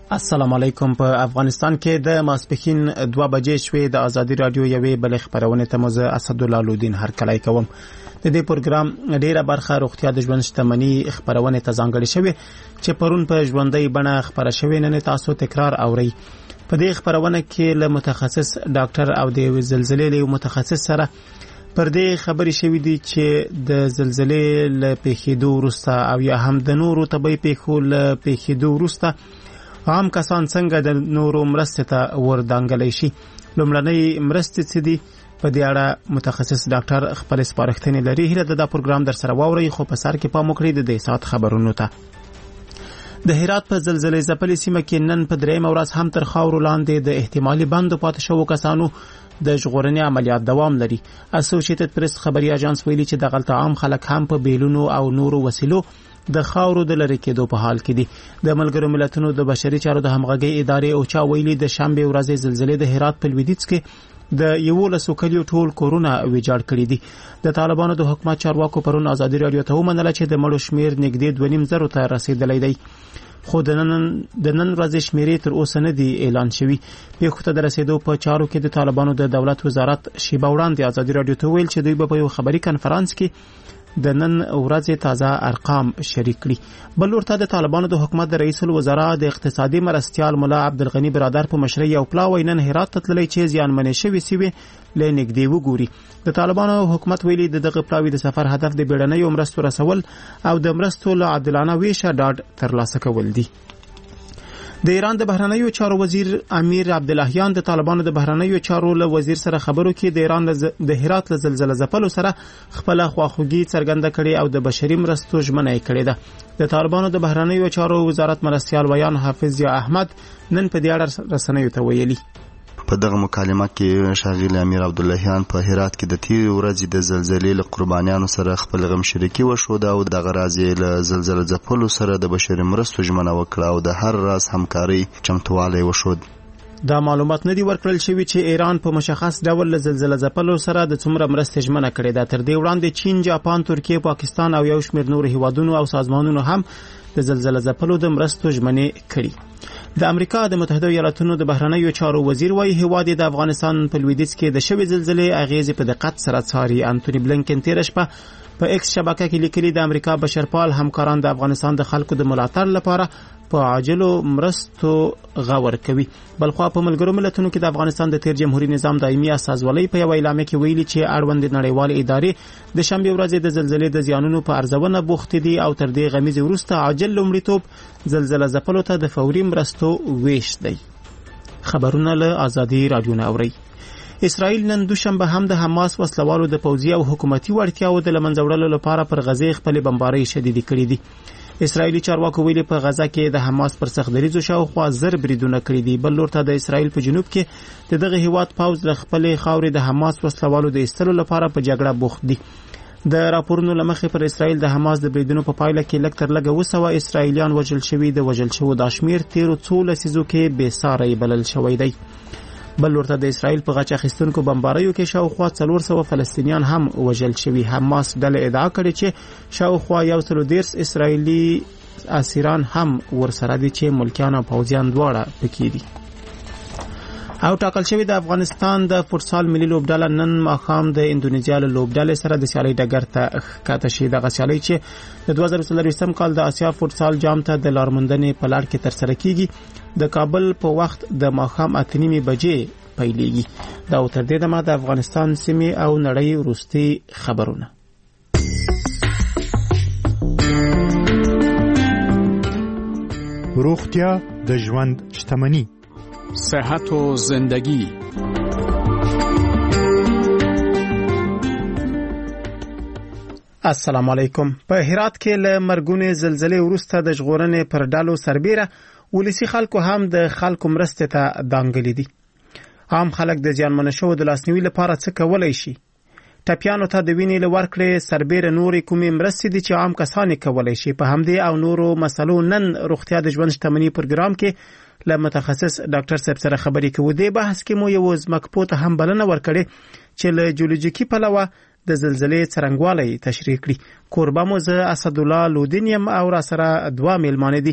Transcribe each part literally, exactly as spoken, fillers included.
السلام علیکم. په افغانستان کې د ماسپښین دوه بجې شوې. د ازادي رادیو یوې بلې خبرونه ته مزه اسدالله لودین هرکلی کوم. د دې پروګرام ډیره برخه روغتیا د ژوند شتمنۍ خبرونه ته ځانګړې شوې چې پرون په ژوندۍ بڼه خبره شوې. نن تاسو تکرار اورئ. په دې خبرونه کې له متخصص ډاکټر او د زلزلې له متخصص سره پر دې خبرې شوې دي چې د زلزلې له پیښېدو وروسته او یا هم د نورو طبي پیښو له پیښېدو وروسته عام کسان څنګه د نورو مرستې ته وردانګلی شي. لومړنۍ مرستې څه دي؟ په دې اړه متخصص ډاکټر خپل سپارښتنې لري. هیله ده دا پروګرام در سره واورئ، خو په سر کې پام وکړئ د دې ساعت خبرونو ته. د هرات په زلزلې ځپلې سیمه کې نن په درېیمه ورځ هم تر خاورو لاندې د احتمالي بندو پاتې شوو کسانو د ژغورنې عملیات دوام لري. اسوسییټډ پریس خبري اژانس ویلي چې د غلط عام خلک هم په بیلونو او نورو وسیلو د خاورو د لری کېدو په حال کې دي. د ملګرو ملتونو د بشري چارو د همغږي ادارې او چا ویلي د شنبه ورځې زلزلې د هرات په لویدیځ کې د یولسو کلیو ټول کورونه ویجاړ کړي دي. د طالبانو د حکومت چارواکو پرون ازادي رادیو ته ومنله چې د مړو شمیر نږدې دوه نیم زرو ته رسیدلی دی، خو د نن د نن ورځې شمیرې تر اوسه نه دی اعلان شوی. پیښو ته د رسیدو په چارو کې د طالبانو د دولت وزارت شیبه وړاندې ازادي رادیو ته ویل چې دوی به په یو خبري کنفرانس کې د نن ورځې تازه ارقام شریک کړي. بل ورته د طالبانو د حکومت د رئیس الوزرا د اقتصادي مرستيال مولا عبدالغنی برادر په مشرۍ یو پلاوی نن هرات ته تللی چې زیانمنې شوي سیمې له نږدې وګوري. د طالبانو حکومت ویلي د دغه پلاوی د سفر هدف د بیړنیو مرستو رسول او د مرستو له عادلانه ویشه ډاډ ترلاسه کول دي. د ایران د بهرنیو چارو وزیر امیر عبداللهیان د طالبانو د بهرنیو چارو له وزیر سره خبرو کې د ایران د هرات له زلزلې ځپلو سره خپل خواخوږي څرګنده کړي او د بشري مرستو ژمنه یې کړې ده. د طالبانو د بهرنیو چارو وزارت مرستيال ویان حافظ یا احمد نن په دې اړه رسنیو ته ویلي. په دغه مکالمه کې شاغل امیر عبداللهیان په هرات کې د تیر ورځې د زلزلې له قربانیانو سره خپل غم شریکي وشو او دغه راځي له زلزلې ځپلو سره د بشري مرستو ژمنه وکړه او د هر راز همکاري چمتوالی وشود. دا معلومات نه دي ورکړل شوی چې ایران په مشخص ډول له زلزلې ځپلو سره د څومره مرستې ژمنه کړې ده. تر دې وړاندې چین، جاپان، ترکیه، پاکستان او یو شمېر نور هیوادونو او سازمانونو هم د زلزلې ځپلو د مرستو ژمنې کړي. د امریکا د متحده ایالاتونو د بهرنیو چارو وزیر وايي هیواد د افغانستان په لویدیځ کې د شوې زلزلې اغیزې په دقت سره څاري. انټونی بلنکن تیر شپه په ایکس شبکه کې لیکلي د امریکا بشرپال همکاران د افغانستان د خلکو د ملاتړ لپاره په عاجلو مرستو غور کوي. بلخوا په ملګرو ملتونو کې د افغانستان د تیر جمهوریت نظام دایمي استازولۍ په یو اعلامیه کې ویلي چې اړوند نړیوال ادارې د شنبه ورځې د زلزلې د زیانونو په ارزونه بوخت دي او تر دې غمیزه وروسته عاجل لومړیتوب زلزلې ځپلو ته د فوري مرستو ویش دی. خبرونه له ازادي رادیو نه اورئ. اسرائیل نن دوشنبه هم د حماس وسلوالو د پوځي او حکومتي وړتیاو د لمنځه وړلو لپاره پر غزه خپل بمبارۍ شدیدې کړې دي. اسرائیلی چارواکو ویلي په غزه کې د حماس پر سخت دریځو شاوخوا زر بریدونه کړي دي. بل لورته د اسرائیل په جنوب کې د دغه هیواد پوځ له خپلې خاورې د حماس وسلوالو د ایستلو لپاره په جګړه بوخت دي. د راپورونو لمخې پر اسرائیل د حماس د بریدونو په پایله کې لږ تر لږه وسوه اسرائیلیان وژل شوي. د وژل شوو دا شمیر تیرو څو لسیزو کې بې ساری بلل شوی دی. بل ورته د اسرائیل په غچ اخیستونکو بمباریو کې شاوخوا څلور سوه فلسطینیان هم وژل شوي. حماس ډله ادعا کړې چې شاوخوا یو سل دېرش اسرائیلي اسیران هم ورسره دي چې ملکیان او پوځیان دواړه پکې دي. او ټاکل شوی د افغانستان د فوټسال ملي لوبډله نن ماښام د اندونیزیا له لوبډلې سره د سیالۍ ډګر ته ښکته شي. دغه سیالۍ چې د دوه زره څلوېښتم کال د اسیا فوټسال جام ته د لارموندنې په لړ کې ترسره کیږي. د کابل په وخت د ماښام اته نیمې بجې پیلېږي. دا تر دې دمه د افغانستان سیمې او نړۍ وروستي خبرونه. روغتیا د ژوند شتمني، صحت و زندگی. السلام علیکم. په هرات کې له مرګونې زلزلې وروسته د ژغورنې پر ډالو سربیره ولسی خلکو هم د خلکو مرستې ته دانګلي دي. عام خلک د زیانمنو شوو د لاسنیوي لپاره څه کولای شي؟ ټپیانو ته د وینې له ورکړې سربیره نورې کومې مرستې دي چې عام کسان کولای شي؟ په همدې او نورو مسلو نن روغتیا د ژوند شتمنۍ پروګرام کې له متخصص ډاکټر صاحب سره خبرې کوو. د بحث کې مو یو ځمکپوته هم بلنه ورکړې چې له جیولوژیکي پلوه د زلزلې څرنګوالی تشریح کړي. کوربه مو زه اسدالله لودین یم او را سره دوه میلمانه دي.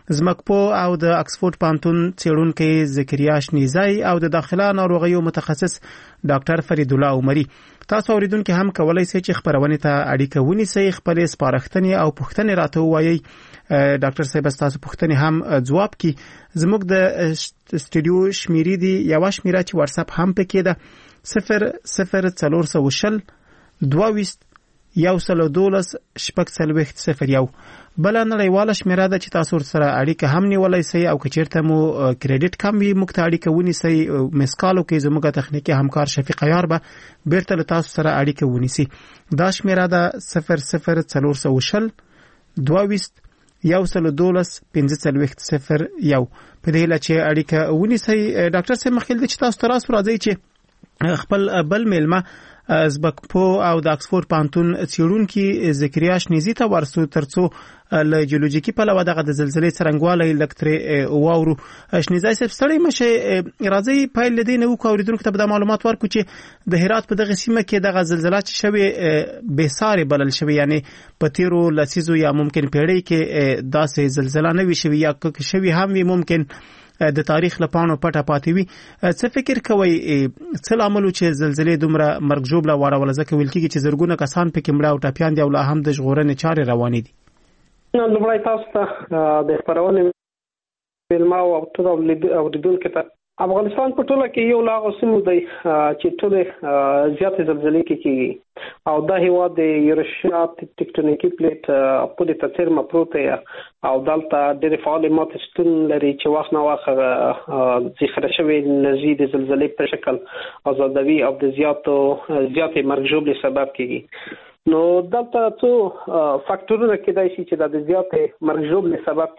زمکپو او د اکسفورد پانتون څېړونکی زکریا شنیزای او د داخله ناروغیو متخصص ډاکټر فرید الله عمری. تاسو اوریدونکو هم کولای شئ چې خبرونه ته اړیکه ونیسئ، خپل سپارښتنې او پوښتنې راته ووایئ. ډاکټر صاحب تاسو پوښتنې هم ځواب کی. زموږ د سټوډیو شمیرې دی یو شمیره چې واتس اپ هم پکې ده صفر صفر څلور سوه شل دوه ویشت یو سل دولس شپږ څلوېښت صفر یو. بل نړیواله شمیره ده چې تاسو سره اړیکه هم نیولای شئ او که چیرته مو کریډټ کم وي موږ ته اړیکه ونیسئ. مسکالو کې زموږ تخنیکی همکار شفیق عیار به بیرته له تاسو سره اړیکه ونیسي. دا شمیره ده صفر صفر څلور سوه شل دوه ویشت یو سل دولس پنځه څلوېښت صفر یو. په دې لاره چې اړیکه ونیسئ. ډاکټر صاحب مخکې چې تاسو ته راځي راځي چې خپل بل میلمه زبکپو او د اکسفورد پانتون څېړونکي زکریا شنیزي ته ورسو ترڅو له جیولوژیکي پلوه دغه د زلزلې څرنګوالی لږ ترې واورو. شنیزي صاحب ستړی مشئ، راځئ پیل له دې نه وکړو اورېدونکو ته به دا معلومات ورکړو چې د هرات په دغه سیمه کې دغه زلزله چې شوې بېسارې بلل شوې، یعنی په تېرو لسیزو یا ممکن پیړۍ کې داسې زلزله نه وي شوې یا که شوې هم وي ممکن د تاریخ لپاره پټه پاتې وي. څه فکر کوئ څه لامل چې زلزلې دومره مرګ ژوبله واړوله؟ ځکه ویل کېږي چې زرګونه کسان پکې مړه او ټپیان دي او لا هم د ژغورنې چارې روانې دي. لومړی تاسو ته د خپرونې میلمه او ټول اورېدونکو ته افغانستان په ټوله کې یو لا غوسمو دی چې ټول زیاتې زلزلې کې کېږي او دا هیواد د یورشیا ټیکټونیکي پلیټ په دې تاثیر مپروت دی او دلته ډېرې فعالې ماتې شتون لري چې وخت نه وخت ذخیره شوې انرژي د زلزلې په شکل آزادوي او د زیاتو زیاتې مرګ ژوبلې سبب کېږي. نو دلته څو فاکټورونه کېدای شي چې د زیاتې مرګ ژوبلې سبب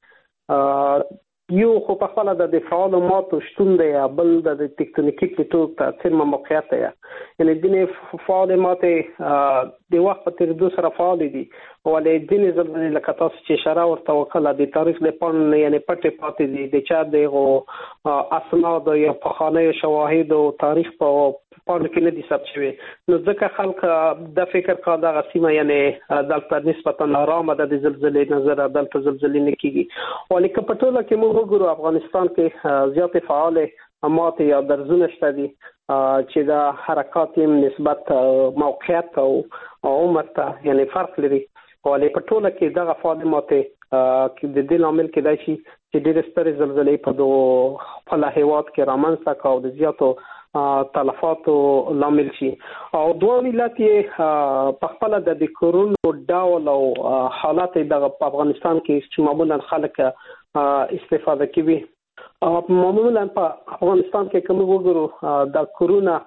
کېږي. یو خو په خپل د فعالو ماتو شتون دی، بل د ټیکټونیکي پلیټو تاثیر موقعیت دی. یعنی ځینې فعالې ماتې د وخت په تېرېدو سره فعالې دي ولې ځینې زلزلې لکه تاسو چې اشاره ورته وکړه د تاریخ د پاڼې یعنې پټې پاتې دي د چا دغو اسنادو یا پخوانیو شواهدو تاریخ په پاڼو کې نه دي ثبت شوي. نو ځکه خلک د فکر کا دغه سیمه یعنې دلته نسبتا آرامه ده د زلزلې نظره دلته زلزلې نه کېږي. ولې که په ټوله کې موږ وګورو افغانستان کې زیاتې فعالې ماتې یا درزونه شته دي چې د حرکات یې نسبت موقعیت او عمر ته یعنې فرق لري. ولې په ټوله کې دغه فعالې ماتې د دې لامل کېدای شي چې ډېرې سترې زلزلې په دغه خپل هیواد کې رامنځته کړه او د زیاتو تلفاتو لامل شي. او دوه ملت یې په خپل د کورونو ډول او حالات د افغانستان کې چې معمولا خلک استفاده کوي. معمولا په افغانستان کې کوم وګورو د کورونه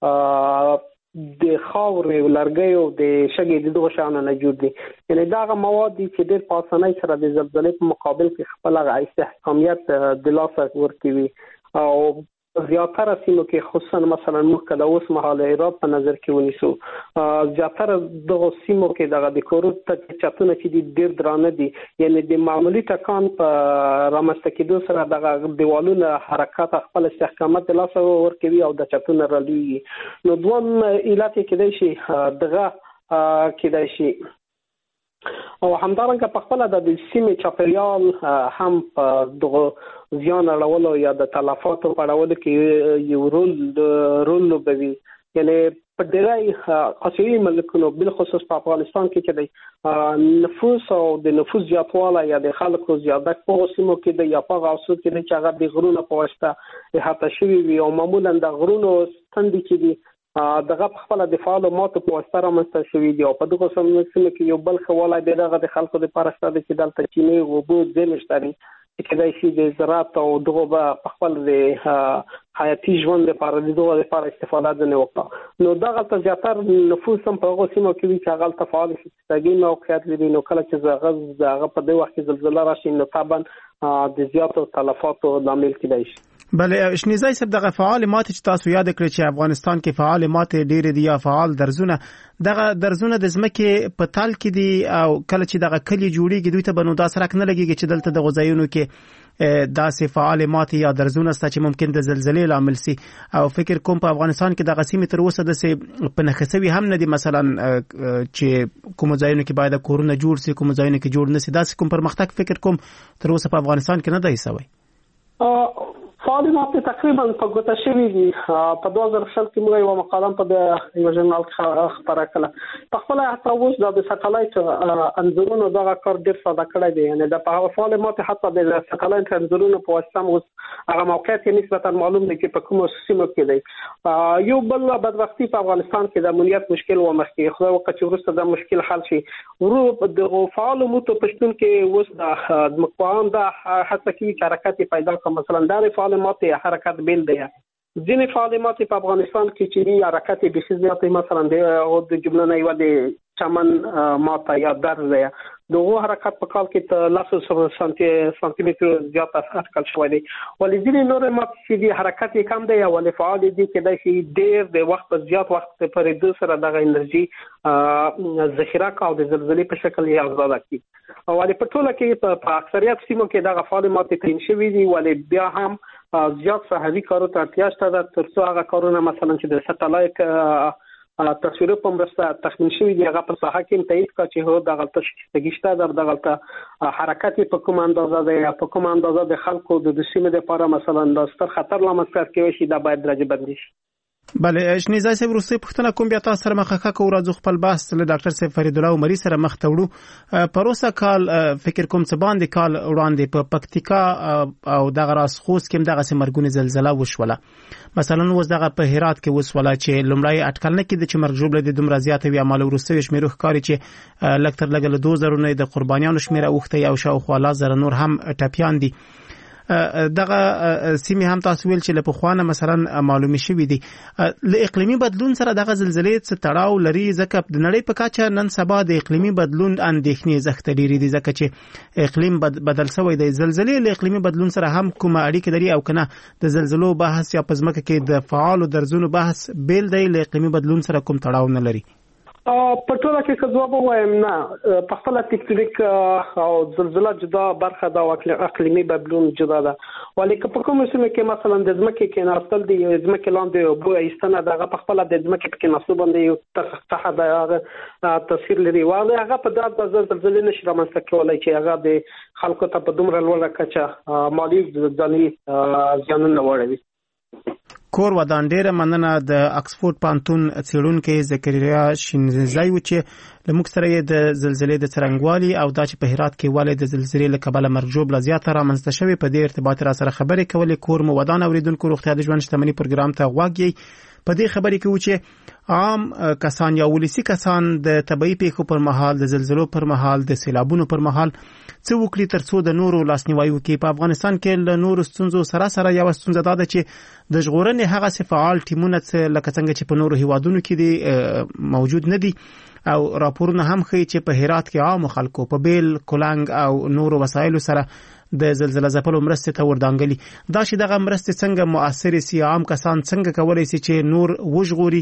د خاورې لرګیو د شګې د دغه شانو نه جوړ دي. یعنی دا مواد چې ډېر په اسانۍ سره د زلزلې په مقابل کې خپل استحکامیت د لاسه ورکوي او زیاتره سیمو کې خصوصا مثلا موږ کله اوس مهال هرات په نظر کې ونیسو زیاتره دغه سیمو کې دغه د کورو ته چتونه چې ډېر درانه دي یعنی د معمولی ټکان په رامنځته کېدو سره دغه دیوالونه حرکت خپل استحکامات د لاسه ورکوي او د چتونه رالوي. نو دوم علت کېدای شي دغه کېدای شي او همدارنګه په خپل د سیمې چاپیریال هم په دغه زیان اړولو یا د تلفاتو په اړولو کې یو رول رول لوبوي. یعنی په ډېری اسیوي ملکونو بالخصوص په افغانستان کې چې د نفوس او د نفوس زیاتوالی یا د خلکو زیادت په سیمو کې د یا په غوسو کې چې هغه د غرونو په واسطه احاطه شوي وي او معمولا د غرونو ستندې چې دي دغه خپل د فعال ماتو په واسطه رامنځته شوي دي او په دغه سیمو کې یو بل خواله دغه د خلکو د پرسته چې دلته چینه او بو ځنشتري چې کله شي د زراعت او دغه په خپل د حیاتي ژوند لپاره د دغه لپاره استفاده نه وکړه. نو دغه ته زیاتره نفوس هم په هغه سیمو کې وي چې هغه تفاعل شي موقعیت لري. نو کله چې زغز دغه په دغه وخت زلزلہ راشي نو طبعا د زیاتو تلفاتو لامل کېدای شي. بله شنیزای صاحب دغه فعال ماتې چې تاسو یاد کړئ چې افغانستان کې فعال ماتې ډېرې دي یا فعال درزونه دغه درزونه د ځمکې په تل کې دي او کله چې دغه کلی جوړیږي دوی ته بنو دا سرک نه لګیږي چې دلته د غځایونو کې داسې فعال ماتې یا درزونه ستا چې ممکن د زلزلې لامل سي او فکر کوم په افغانستان کې د غسیمې تر اوسه د سه په نخسوي هم نه دي مثلا چې کوم ځایونه کې باید کورونه جوړ سي کوم ځایونه کې جوړ نشي داسې کوم پرمختګ فکر کوم تر اوسه په افغانستان کې نه دی سوی فعاليات تقريبا په ګوته شوي دي په دوه زره شل کې موږ یو مقاله په د یو ژورنال کې خبره کړه په خپل تاسو د ساتلایت انځورونو دغه کار ډیر ساده کړی دی یعنی د په فعاليات حتی د ساتلایت انځورونو په واسطه موږ هغه موقعیت نسبتا معلوم دی چې په کومو سیمو کې دی یو بل بدبختی په افغانستان کې د امنیت مشکل و مخکې خو وخت چې ورسته د مشکل حل شي ورو د فعال موټو پښتون کې وس د مقام د حتی کې حرکت پیدا کوم مثلا د فعال فعاليات حرکت بیل دی ځینې فعاليات په افغانستان کې چې حرکت به شي مثلا د جمله نه یو د چمن ماته یا درز دی دغه حرکت په کال کې ته لاسو سانتي متر زیات اټکل شوی دی ولې ځینې نور مات چې د حرکت کم دی او ولې فعال دي چې د شي ډیر د وخت زیات وخت پر د سره دغه انرژي ذخیره کاو د زلزلې په شکل یې آزاد کړي او ولې په ټوله کې په اکثریت سیمو کې دغه فعاليات تین شوی دي ولې بیا هم زیات صحوي کارو ته اړتیا شته د ترڅو هغه کارونه مثلا چې د ساتلایت تصویرو په مرسته تخمین شوی دی هغه په ساحه کې تایید کا چې هو د غلطه شته د غلطه حرکت په کوم اندازه ده په کوم اندازه د خلکو د سیمې لپاره مثلا د ستر خطر لامل کوي چې دا باید درجه بندي شي بله شنیزای صاحب وروستۍ پوښتنه کوم بیا تاسو سره مخه کوو راځو خپل بحث له ډاکټر صاحب فرید الله عمري سره مخ ته وړو پروسه کال فکر کوم څه باندې کال وړاندې په پکتیکا او دغه راس خوست کې دغه سمرګونی زلزلہ وشوله مثلا اوس دغه په هرات کې وسوله چې لومړی اټکل نه کېده چې مرګ جوړه د دومره زیاته وي عمل وروستۍ شمیرو ښکاري چې لکتر لګل دوه زره نه د قربانیانو شمیره اوخته او شاوخوا لا زره نور هم ټپیان دي دغه سیمه هم تاسو ویل چې له پخوانه مثلا معلومه شوې دي له اقلیمي بدلون سره دغه زلزلې څخه تړاو لري ځکه د نړۍ په کچه نن سبا د اقلیمي بدلون اندېښنې زښت لري دي ځکه چې اقلیم بدل شوی دی زلزلې له اقلیمي بدلون سره هم کومه اړیکه لري او کنه د زلزلو بحث یا پزماکه کې د فعال درزونو بحث بیل دی له اقلیمي بدلون سره کوم تړاو نه لري په ټوله کې که ځواب وایم نه په خپل ټیکټونیک او زلزلہ جدا برخه دا اقلیمي بدلون جدا ده ولې که په کوم سیمه کې مثلا د ځمکې کې ناستل دي ځمکې لاندې بو ایستنه دغه په خپل د ځمکې کې ناسو باندې یو تخته د تاثیر لري واله هغه په دغه زلزلې نشي رامنځته کولای چې هغه د خلکو ته په دومره لوړه کچه مالی ځاني ځانونه وړي کور ودان ډیره مننه د اکسفورد پانتون څېړونکو زکریا شینزای و چې لموږ سره د زلزلې د څرنګوالي او د چې په هرات کې والي د زلزلې له کبله مرجوب لا زیاته رامنځته شوی په دې ارتباط را سره خبرې کولې کور مو ودان اوریدونکو روغتیا د ژوند شتمنۍ پروګرام ته غواګي په دې خبرې کې و چې عام کسان یا ولسی کسان د طبي پیښو پر مهال د زلزلو پر مهال د سیلابونو پر مهال څه وکړي ترڅو د نورو لاسنیوي وکړي په افغانستان کې له نورو ستونزو سره سره یو ستونزه ده چې د ژغورنې هغه فعال ټیمونه لکه څنګه چې په نورو هیوادونو کې دي موجود نه دي او راپورونه هم ښیي چې په هرات کې عام خلکو په بیل کولنګ او نورو وسایلو سره د زلزلہ ځپلو مرستې ته وردانګلي دا چې دغه مرستې څنګه مؤثر سي عام کسان څنګه کولای سي چې نور وژغوري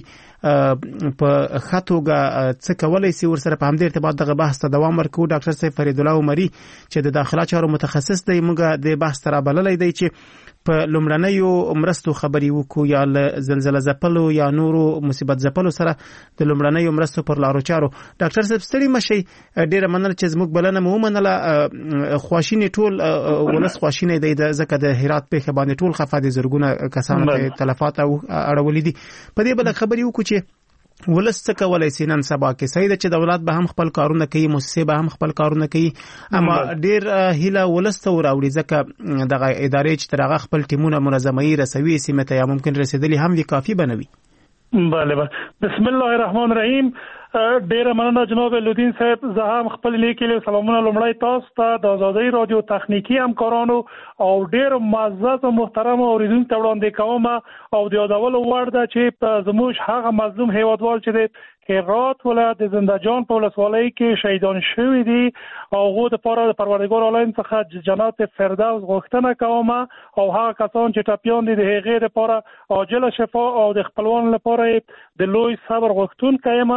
په خاطوګه څه کولای سي ورسره په همدې ارتباط دغه بحث ته دوام ورکوي ډاکټر صاحب فرید الله عمري چې د داخله چارو متخصص دی موږ د بحث تر بللای دی چې په لومړنیو مرستو خبري وکړو یا زلزلہ ځپلو یا نورو مصیبت ځپلو سره د لومړنیو مرستو پر لارو چارو ډاکټر صاحب ستړي مشي ډیره مننه چې زموږ بلنه مو منله خواشینی ټول ولس خواشینی دی ځکه د هرات په باندې ټول خفه دي زرګونه کسان ته تلفات او اړولې دي په دې بل خبري وکړو چې ولس څه کولای سي نن سبا کې صحیح ده چې دولت به هم خپل کارونه کوي مؤسسې به هم خپل کارونه کوي اما ډیر هیله ولس ته وراوړي ځکه دغه ادارې چې ترغه خپل ټیمونه منظمي رسوي سیمه ته یا ممکن رسیدلی هم وی کافي بنوي بله بله بسم الله الرحمن الرحیم ډیره مننه جناب لودین صاحب زه هم خپل لیکلي سلامونه لومړی تاسو ته د آزادۍ رادیو تخنیکی همکارانو او ډیر معزز او محترم اوریدونکو ته وړاندې کوم او د یادولو وړ ده چې زموږ هغه مظلوم هیوادوال چې د هرات ولایت د زندهجان په ولسوالۍ کې شهیدان شوي دي او هغو دپاره د پروردګار عالم څخه جنات فردوس غوښتنه کوم او هغه کسان چې ټپیان دي د هغې دپاره عاجله شفا او د خپلوانو لپاره د لوی صبر غوښتونکی یم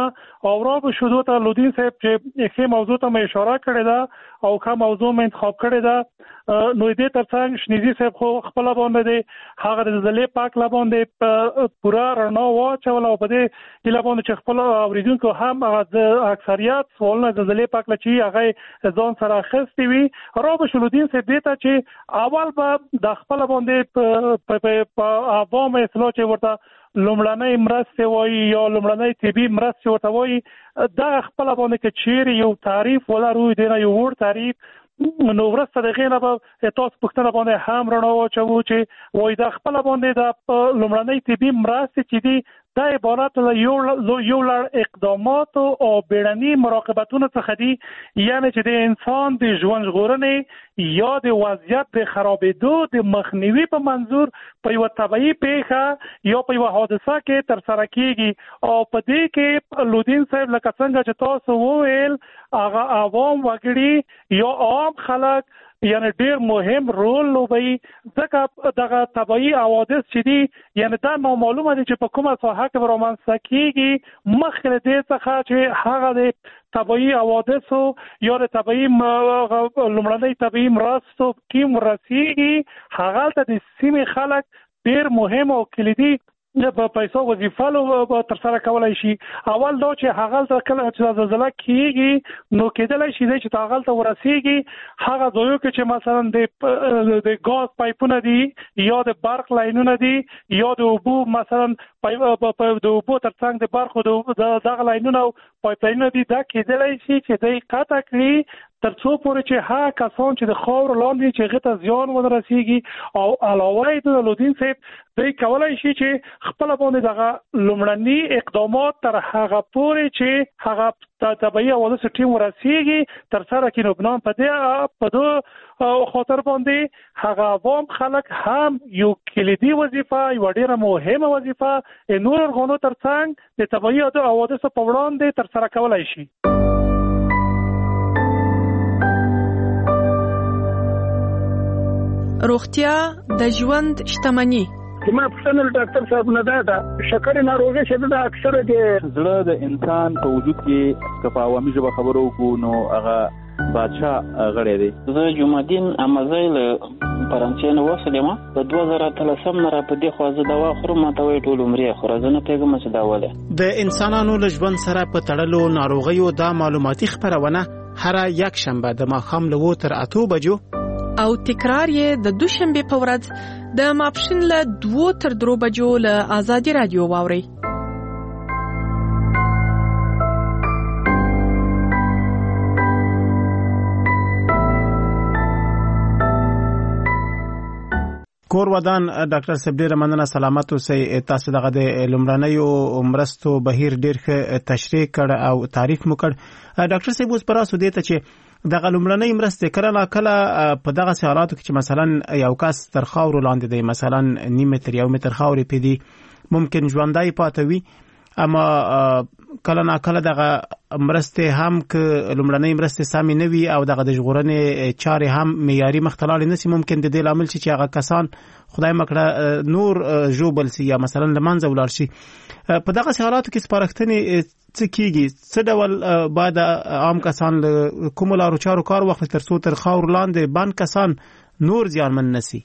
او را به شودو ته لودین صاحب چې ښه موضوع ته مې اشاره کړې ده او ښه موضوع مې انتخاب کړې ده. نو دې ترڅنګ شنیزي صاحب خو خپل باندې هغه د زلزلې پاک لباندې پورا رڼا واچول او په دې هیله باندې چې خپل اوریدونکو هم هغه د اکثریت سوالونه د زلزلې پاک لچې هغه ځان سره اخیستي وي. را به شلودین صاحب دې ته چې اول به د خپل باندې په عوام اصلاح چې ورته لومړنۍ مرستې وایي یا لومړنۍ طبي مرستې ورته وایي دا خپل باندې کې چیرې یو تعریف ولرو دی نه یو وړ تعریف نو ورسته د غینه به تاسو پښتنه باندې هم رڼا واچوو چې وایي دا خپل باندې د لومړنۍ طبي مرستې چې دي دا عبارت له یو یو لړ اقدامات او بیړني مراقبتونو څخه دي، یعنی چې د انسان د ژوند ژغورنې یا د وضعیت د خرابېدو د مخنیوي په منظور په یو طبيعي پیښه یا په یو حادثه کې تر سره کیږي. او په دې کې لودین صاحب لکه څنګه چې تاسو وویل هغه عوام وګړي یا عام خلک یعنی ډیر مهم رول لوبي ځکه دغه طبيعي حوادث چې دي یعنی دا نو معلومه دي چې په کومه ساحه کې رومانس کیږي مخکې دې څخه چې هغه د طبيعي حوادث یا د طبيعي لومړنۍ طبيعي مرستو کې مرسيږي هغه ته د سیمې خلک ډیر مهم او کلیدي په پیسو وظیفه لو تر سره کولای شي. اول دا چې هغه ته کله چې زلزلہ کیږي نو کېدلای شي چې هغه ته ورسیږي هغه ځایو کې چې مثلا د د غاز پایپونه دي یا د برق لاینونه دي یا د اوبو مثلا د اوبو ترڅنګ د برق د دغه لاینونه او پایپلاینونه دي دا کېدلای شي چې د قطع کړي تر څو پورې چې ها کسان چې د خاور لاندې چې غته زیان ورسیږي او علاوه د لودین صاحب دوی کولای شي چې خپل باندې دغه لومړني اقدامات تر هغه پورې چې هغه طبيعي حوادث ټیم ورسیږي تر سره کې نو بنام په دې په دو خاطر باندې هغه عوام خلک هم یو کلیدي وظیفه یو ډیره مهمه وظیفه نور غونو ترڅنګ د طبيعي حوادث په وړاندې تر سره کولای شي. روغتیا د ژوند شتمني. ما پښتنل ډاکټر صاحب نه دا ده شکر ناروغي شته د اکثره د زړه د انسان په وجود کې کفا عوامي ژبه خبرو کو نو هغه بادشاہ غړی دی. زه جمعدین امازیل فرانسې نو وسلم په دوه زره اتلسم نه را په دې خوازه دوا خورم ماته وی ټول عمرې خورازنه پیغام څه داوله. د انسانانو له ژوند سره په تړلو ناروغیو دا معلوماتي خبرونه هر یک شنبه د ماښام له تر اتو بجو او تکرار یې د دوشنبه په ورځ د ماپښین له دوه تر درو بجو له آزادي رادیو واوري. کور ودان ډاکټر صاحب ډیر مننه سلامت اوسئ. تاسو دغه د لومړنیو مرستو بهیر ډیر ښه تشریح کړ او تعریف مو کړ. ډاکټر صاحب اوس پراسو دې ته چې دغه لومړنۍ مرستې کله نا کله په دغه حالاتو کې چې مثلا یو کس تر خاور لاندې دی مثلا نیم متر یو متر خاورې پدې ممکن ژوندۍ پاتې وي اما کله نا کله دغه مرستې هم ک لومړنۍ مرستې سامي نه وي او دغه د ژغورنې چارې هم معیاري مختلال نه سي ممکن د دې لامل چې هغه کسان خدای مکړه نور جوبل سي یا مثلا لمنځه ولاړ شي. په دغه حالاتو کې سپارښتنې څه کیږي څه ډول بعد عام کسان کوم لارو چارو کار وخت تر څو تر خاور لاندې باندې کسان نور زیانمن نشي.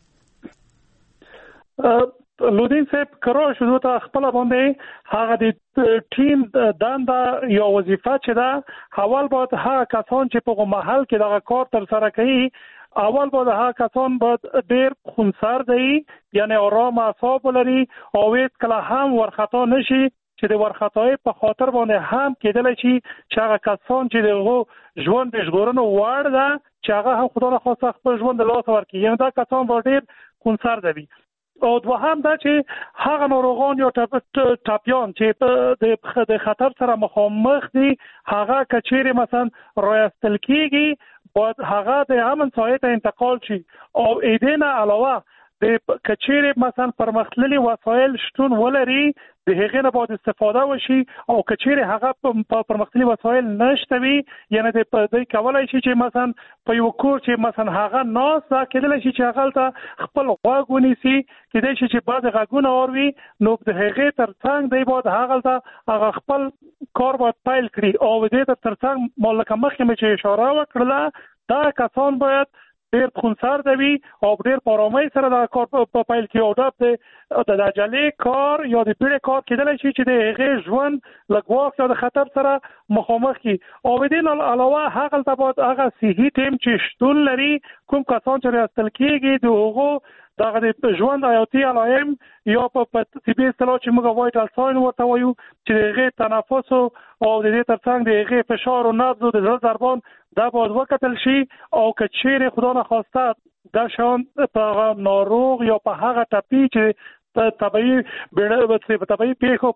لودین صاحب کرو شروع ته خپل باندې هغه د ټیم دنده یا وظیفه چې دا اول باید هغه کسان چې په محل کې دغه کار تر سره کوي اول باید هغه کسان باید ډیر خونسر دی یعنی آرام اعصاب ولري او هیڅ کله هم ورخطا نشي چې د ورخطای په خاطر باندې هم کېدلی شي چې هغه کسان چې دغه ژوند د ژغورنې وړ ده چې هغه هم خدای نخواسته خپل ژوند د لاسه ورکړي یعنی دا کسان به ډیر خونسر دی. او دوهم دا چې هغه ناروغان یا ټاپیان چې د خطر سره مخامخ دي هغه کچېرې مثلا رایستل کېږي باید هغه د امن ساحې ته انتقال شي او ایدې نه علاوه د کچېرې مثلا پرمختللي وسایل شتون ولري د هغې نه باید استفاده وشي او کچېرې هغه په پرمختللي وسایل نشته وي یعنی دوی کولی شي چې مثلا په یو کور چې مثلا هغه ناسته کېدلی شي چې هغلته خپل غوږ ونیسي کېدای شي چې بعضې غږونه اوري نو د هغې تر څنګ دی باید هغلته هغه خپل کار باید پیل کړي او دې ته ترڅنګ ملکه مخکې مې چې اشاره وکړله دا کسان باید ډېر خونسر دی او ډېر په آرامۍ سره دا کار په پیل کې او دا د عجلې کار یا د پیړې کار کېدلی شي چې د هغې ژوند له ګواښ یا د خطر سره مخامخ کړي او د دې علاوه هغلته باید هغه صحي ټیم چې شتون لري کوم کسان چې راستل کېږي د هغو دغه د ژوند حیاتي علایم یا په طبي اصطلاح چې موږ وایټل ساین ورته وایو چې د هغې تنفس او د دې ترڅنګ د هغې فشار او نبض او د زړه ضربان دا باید وکتل شي او که چیرې خدا نخواسته دا شان په ناروغ یا په هغه ټپي چې طبيعي بیړه په طبيعي پیښو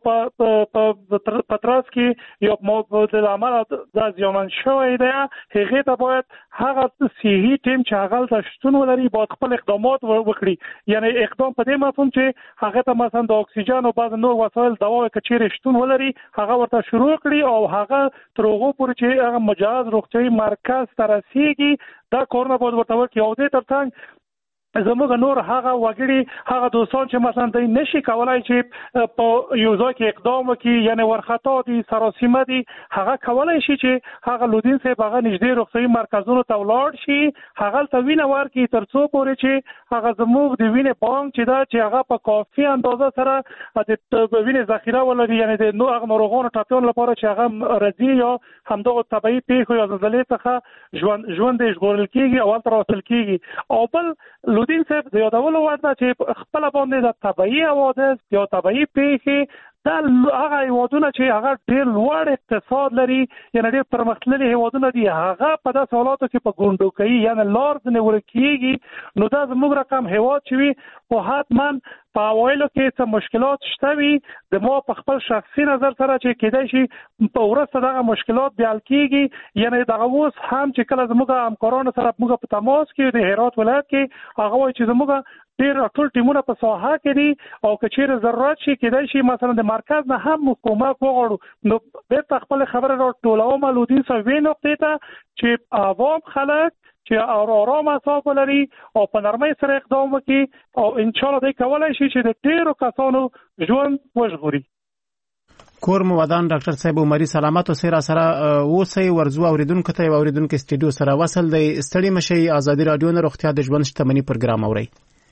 په پتراس کې یا د عمل د زیانمن شوی دی هغه ته باید هغه صحي ټیم چې هغه د شتون ولري باید خپل اقدامات وکړي یعنی اقدام په دې مفهوم چې هغه ته مثلا د اکسیجن او بعض نور وسایل دوا کچېر شتون ولري هغه ورته شروع کړي او هغه تر هغه پورې چې هغه مجهز روغتیايي مرکز ته رسیږي دا کارونه باید ورته وکړي او دې ترڅنګ زموږ نور هغه وګړي هغه دوستان چې مثلا دوی نشي کولای چې په یو ځای کې اقدام وکړي یعنی ورخطا دي سراسیمه دي هغه کولای شي چې هغه لودین صاحب هغه نږدې روغتیايي مرکزونو ته ولاړ شي هغه ته وینه ورکړي تر څو پورې چې هغه زموږ د وینې بانک چې دا چې هغه په کافي اندازه سره د وینې ذخیره ولري یعنی د نو هغه ناروغانو ټاپیون لپاره چې هغه رضی یا همدغه طبيعي پیښو یا زلزلې څخه ژوند ژوند یې ژغورل کېږي او تر وصل کېږي او بل لودین صاحب د یادولو وړ ده چې خپل باندې د طبيعي حوادث یا طبيعي پیښې دا هغه هیوادونه چې هغه ډېر لوړ اقتصاد لري یعنې ډېر پرمختللي هیوادونه دي هغه په داسې حالاتو کې په ګونډوکۍ یعنې لار ځنې ورکېږي نو دا زموږ رقم هیواد چې وي خو حتما په اوایلو کې څه مشکلات شته وي د ما په خپل شخصي نظر سره چې کېدای شي په وروسته دغه مشکلات بیا حل کېږي یعنې دغه اوس هم چې کله زموږ همکارانو سره موږ په تماس کې د هرات ولایت کې هغه وایي چې زموږ ډېر ټول ټیمونه په ساحه کې دي او که چیرې ضرورت شي کېدای شي مثلا د مرکز نه هم کومک وغواړو نو بیرته خپل خبره را ټولوم لودین صاحب وې نقطې ته چې عوام خلک چې آرام اعصاب ولري او په نرمۍ سره اقدام وکړي او ان شاء الله دوی کولی شي چې د ډېرو کسانو ژوند وژغوري کور مو ودان ډاکټر صاحب عمري سلامت او سره سره اوسئ ورزو اوریدونکو ته اوریدونکو استډیو سره وصل دی ستړي مشي ازادي رادیو نه روغتیا د ژوند شتمنۍ پروګرام اوري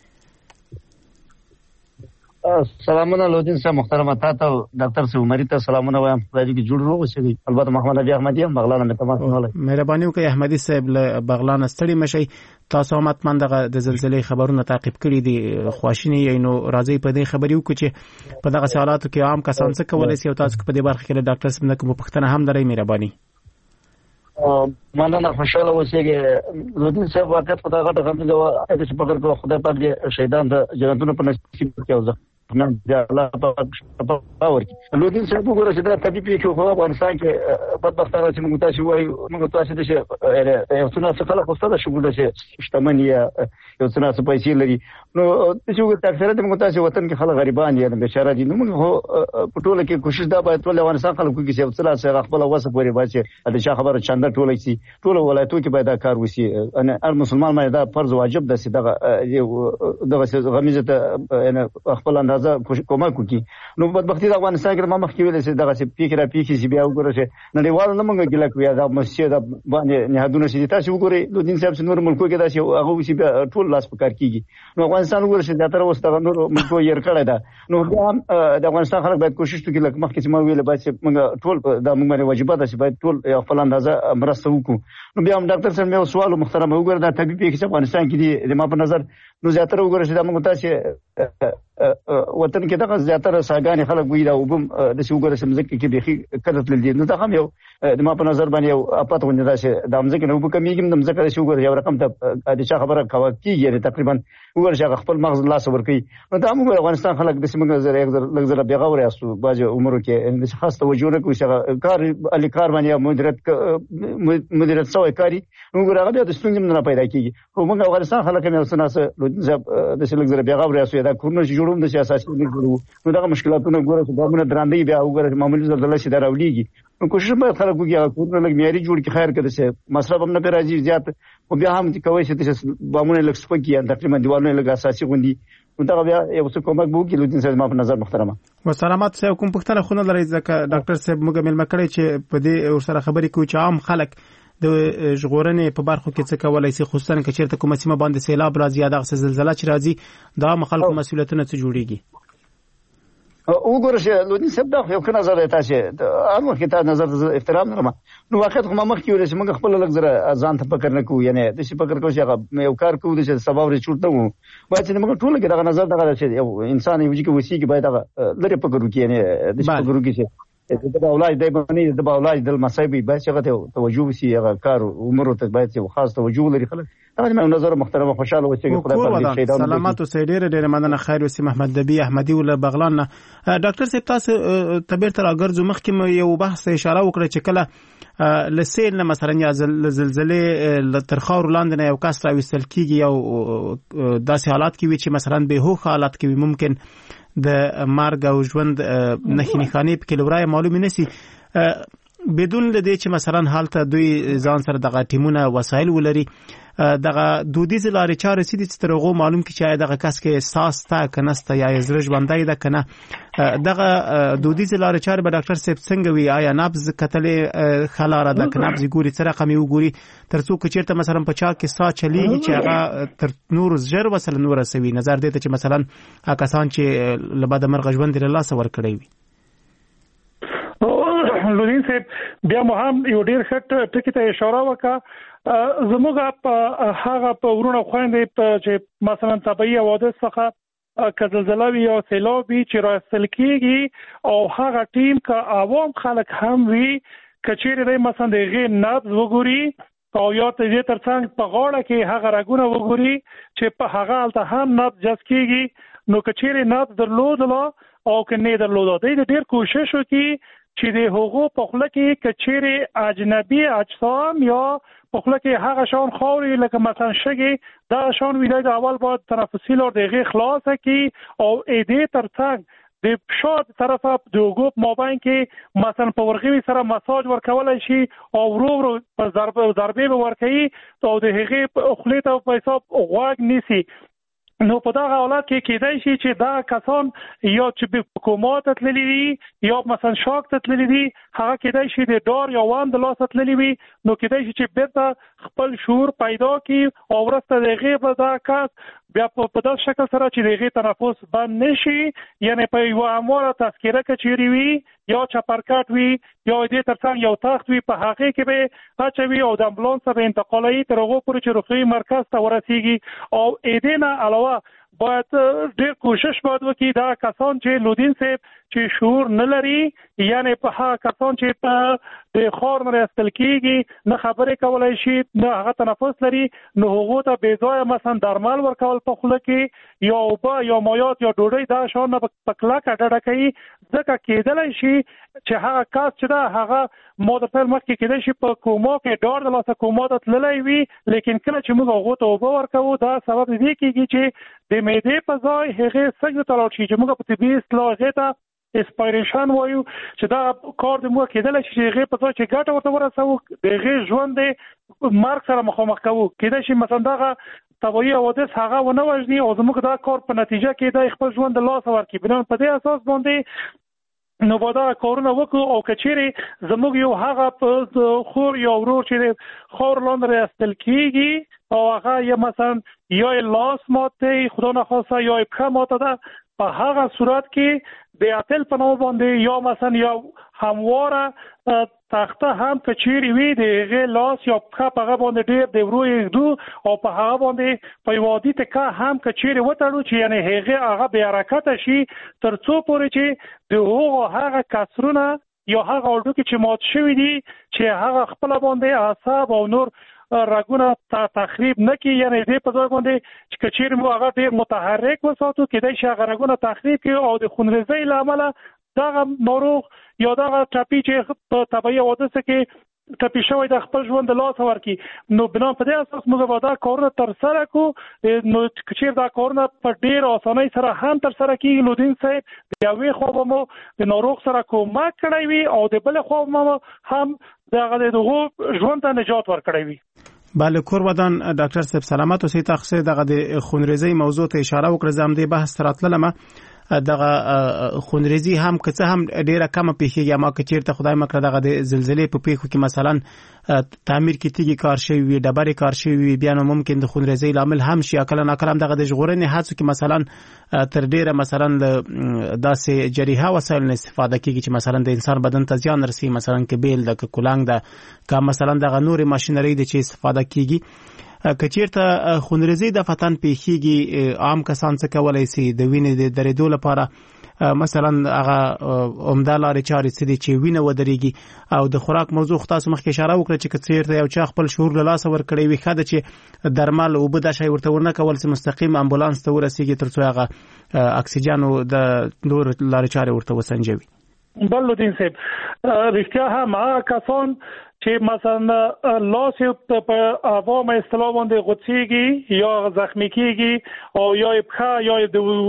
سلامونه لودین صاحب محترم تاسو ډاکټر صاحب عمري ته سلامونه وایم راځي کې جوړ روغ شي البته محمد ابي احمدي هم بغلان مې تماس ونهله مهرباني وکړئ احمدي صاحب له بغلان ستړي مشي تاسو هم اتمن دغه د زلزلې خبرونه تعقیب کړي دي خواشینی نو راځي په دې خبرې وکړو چې په دغه حالاتو کې عام کسان څه کولای شي او تاسو په دې برخه کې ډاکټر صاحب نه کوم پوښتنه هم لرئ مهرباني مننه خوشاله اوسئ لودین صاحب واقعیت په دغه ټکو کې چې په دغه خدای پاک دې شهیدان د جنتونو په نصیب کړي نن د الله په باور کې لودین صاحب وګوره چې دا طبيعي پیښو په افغانستان کې بدبختانه چې موږ تاسو وایو موږ تاسو د څه یو څه څه خلک واستاده شو چې شتمن یا یو څه څه پیسې لري نو چې وګورئ اکثره د موږ تاسو وطن کې خلک غریبان دي بیچاره دي نو موږ په ټوله کې کوشش دا باید ټول افغانستان خلکو کې چې څه څه خپل وسه پورې باندې د شاه خبره چنده ټوله شي ټول ولایتو کې باید دا کار وشي ان هر مسلمان باندې دا فرض واجب ده چې دغه دغه غمیزه ته خپل اندازه کومک وکړي نو بدبختی د افغانستان کې ما مخکې ویل چې دغه څه فکر پیښې چې بیا وګورئ چې نړیوال نه مونږ ګیله کوي دا مسجد باندې نهادونه چې تاسو وګورئ لودین صاحب چې نور ملکو کې دا چې هغه وسی بیا ټول لاس په کار کیږي نو افغانستان وګورئ چې دا تر اوسه دغه نور ملکو یې کړی دا نو بیا د افغانستان خلک باید کوشش وکړي لکه مخکې چې ما ویل باید چې موږ ټول د موږ باندې واجبات چې باید ټول خپل اندازه مرسته وکړو نو بیا هم ډاکټر صاحب یو سوال محترم وګورئ دا طبيعي پیښې چې افغانستان کې دي د ما په نظر نو زیاتره وګورئ چې دا موږ تاسو وطن کې دغه زیاتره ساګانی خلک وي دا وبم د سیوګره سمځکه کې بيخي کړت لیدل نو دا هم یو د ما په نظر باندې یو اپات غونډه ده چې د امځکه نو په کمیږي د امځکه سیوګره یو رقم ته د چا خبره کاوه کیږي تقریبا وګورئ چې خپل مغز لاس ور کوي نو دا موږ افغانستان خلک د سیمه زره یک لږ زره بیغور یاستو باج عمر کې د خاص توجه نه کوي چې کار علي کار باندې مدیریت مدیریت سوی کاری موږ راغلی د ستونزې نه پیدا کیږي خو موږ افغانستان خلک هم سناسه د لږ زره بیغور یاستو دا کورنه جوړوم د سیاست نو دغه مشکلاتونه ګوره چې دا موږ درانده بیا وګوره معمولی زلزلې چې دراولېږي نو کوشش به خلک وکړي کورونه لګ معیاري جوړ کی خیر کړي چې مصرف هم نه پیراځي زیات او بیا هم چې کوي چې بامونه لګ سپکې تقریبا دیوالونه لګ اساسي غوندي دا بیا یو څه کومک بو کې لودین صاحب ما په نظر محترمه و سلامات صاحب کوم پښتنه خونه لري ځکه ډاکټر صاحب موږ مل مکړی چې په دې ورسره خبرې کوي چې عام خلک د ژغورنې په برخو کې څه کولای شي خصوصا که چیرته کومه سیمه باندې سیلاب راځي یا دغه زلزلہ چې راځي دا مخالف مسولیتونه څه جوړیږي وګوره چې لودین صاحب دا یو کنه نظر ته چې هغه کې ته نظر احترام لرم نو واقعیت خو ما مخ کې ولې موږ خپل لږ زره ځان ته فکر نه کوو یعنی د شي فکر کوو چې هغه یو کار کوو چې سبا ورې چورته وو وای چې موږ ټول کې دا نظر دا چې یو انسان یو چې وسی کې باید هغه لري فکر وکړي یعنی د شي فکر وکړي چې د اولاد د باندې د اولاد د مصايبي باید چې هغه توجه وسی هغه کار عمر ته باید یو خاص توجه لري خلک دا مې نظر محترم خوشاله و چې خدای په دې شهیدانو سلامات او سیډیر ډېر مننه خیر وسی محمد دبی احمدی ول بغلان ډاکټر صاحب تاسو تبیر تر اگرځو مخکې یو بحث اشاره وکړه چې کله لسیل نه مثلا یا زلزلې تر خاور لاندې یو کس راوستل کیږي او داسې حالات کې وي چې مثلا به هوښ حالات کې وي ممکن د مرګ او ژوند نښې نښانې پکې لورای معلومې نشي بدون لدې چې مثلا حالت دوی ځان سره دغه ټیمونه وسایل ولري دغه دودیز لارې چارې سې د سترغو معلوم کی چې دغه کس کې احساس تا کنهسته یا زړه ژوندۍ ده کنه دغه دودیز لارې چارې به ډاکټر صاحب څنګه وی آیا نبض کتلې خلاره ده کنه نبض ګوري سره رقم یو ګوري ترڅو چې چیرته مثلا په چا کې سا چلیږي چې هغه تر نور زر وصل نور سوي نظر دې ته چې مثلا کسان چې لبد مرغ ژوند لري الله سور کړی وي لودین صاحب بیا مو هم یو ډیر ښه ټکی ته اشاره وکړه زموږ په هغه په ورونو خويندې چې مثلا طبيعي حوادث څخه که زلزلہ وي او سیلاب وي چې راستل کیږي او هغه ټیم که عوام خلک هم وي که چیرې مثلا د غیر نبض وګوري او یا ته دې ترڅنګ په غاړه کې هغه رګونه وګوري چې په هغه حالت هم نبض جذب کیږي نو که چیرې نبض درلودله او که نه درلوده دې ډیر کوشش وکړي چې د هغو په خله کې کچېرې اجنبي اجسام یا په خله کې هغه شان خاورې لکه مثلا شګې دا شان ویدای د اول باید تنفسي لار دغه خلاصه کی او اېدې ترڅنګ د شاد طرفه د وګوب مابین کې مثلا په ورغوي سره مساج ورکولای شي او ورو ورو په ضربه ضربې ورکوي او د هغه په خله ته په حساب غواګ نیسي نو په دا حالت کې کېدای شي چې دا کسان یا چې په کومات تللی وي یا مثلا شاک تللی وي هغه کېدای شي د ډار یا وان د لاس تللی وي نو کېدای شي چې بیرته خپل شعور پیدا کړي او ورسته د غیب دا کس بیا په داسې شکل سره چې د غیب تنفس بند نشي یعنی په یو اموره تذکره کې چیرې وي یا چپرکټ وي یا دې ترڅنګ یو تخت وي په هغه کې به اچوي او د امبولانس به انتقالي تر هغه پورې چې روغتیايي مرکز ته ورسیږي او اې نه علاوه باید ډېر کوشش باید وکړي دا کسان چې لودین صاحب چې شعور نه لري یعنی په هغه کسان چې په د خور نه راستل کېږي نه خبرې کولای شي نه هغه تنفس لري نو هغه ته بې ځایه مثلا درمل ورکول په خوله کې یا اوبه یا مایات یا ډوډۍ دا شان نه په کلکه ډډه کوي ځکه کېدلی شي چې هغه کس چې دا هغه ما د پیل مخکې کېدای شي په کوما کې ډار د لاسه کوما ته تللی وي لیکن کله چې موږ هغو ته اوبه ورکوو دا سبب دې کېږي چې د معدې په ځای هغې سږو ته لاړ شي چې موږ په طبي اصطلاح هغې ته اسپایریشن وایو چې دا کار د موږ کېدلی شي چې هغې په ځای چې ګټه ورته ورسوو د هغې ژوند د مرګ سره مخامخ کوو کېدای شي مثلا دغه طبيعي حوادث هغه ونه وژني او زموږ دا کار په نتیجه کې د خپل ژوند د لاسه ورکړي بنا په دې اساس باندې نو به دا کارونه وکړو او کچېرې زموږ یو هغه په خور یا ورور چې خور لاندې راستل کېږي او هغه یا مثلا یا لاس ماته خدا نخواسته یا پښه ماته ده په هغه صورت کې د اتل په نوم باندې یا مثلا یا همواره تخته هم کچېرې وي د هغې لاس یا پښه په هغه باندې ډېر د ورو یږدو او په هغه باندې په یو عادي تکه هم کچېرې وتړو چې یعنې هغې هغه بې حرکته شي تر څو پورې چې د هغو هغه کسرونه یا هغه هډوکي چې مات شوي دي چې هغه خپله باندې اعصاب او نور رګونه تخریب نه کړي یعنې دې په ځای باندې چې که چېرې مو هغه ډېر متحرک وساتو کېدای شي هغه رګونه تخریب کړي او د خونریزۍ له امله دغه ناروغ یا دغه ټپي چې په طبیعي حوادثو کې ټپي شوی د خپل ژوند د لاسه ورکړي نو بنا په دې اساس موږ به دا کارونه ترسره کړو نو که چېرې دا کارونه په ډېر اسانۍ سره هم ترسره کېږي لودین صاحب د یوې خوا به مو د ناروغ سره کومک کړی وي او د بلې خوا به مو هم دغه دغه ژوند ته نجات ورکړی وي بله کور ودان ډاکټر صاحب سلامت اوسئ. تاسو دغه د خونریزي موضوع ته اشاره وکړه، زم دې بحث راتللم. دغه خونریزي هم که څه هم ډیره کم پیښیږي، اما که چیرته خدای مکړه دغه د زلزلې په پیښو کې مثلا تعمیر کې تیږي کار شوی وي، ډبرې کار شوی وي، بیا نو ممکن د خونریزي لامل هم شي. کله ناکله دغه د ژغورنې هڅو کې مثلا تر ډیره مثلا داسې جریحه وسایل نه استفاده کیږي چې مثلا د انسان بدن ته زیان رسي، مثلا کې بیل د کولنګ د کا مثلا دغه نورې ماشينري د چې استفاده کیږي. که چیرته خونریزي د فتن پیښیږي، عام کسان څه کولای شي د وینې د درېدو لپاره؟ مثلا هغه عمده لارې چارې څه دي چې وینه ودرېږي؟ او د خوراک موضوع تاسو مخکې اشاره وکړه چې که چیرته یو چا خپل شعور له لاسه ورکړی وي، ښه ده چې درمل اوبه دا شی ورته ورنه کول چې مستقیم امبولانس ته ورسیږي تر څو هغه اکسیجن او د نور لارې چارې ورته وسنجوي. بل دین صاحب رښتیا هم هغه کسان چې مثلا لاس په عوام اصطلاح باندې غوڅیږي یا زخمی کیږي او یا پخه یا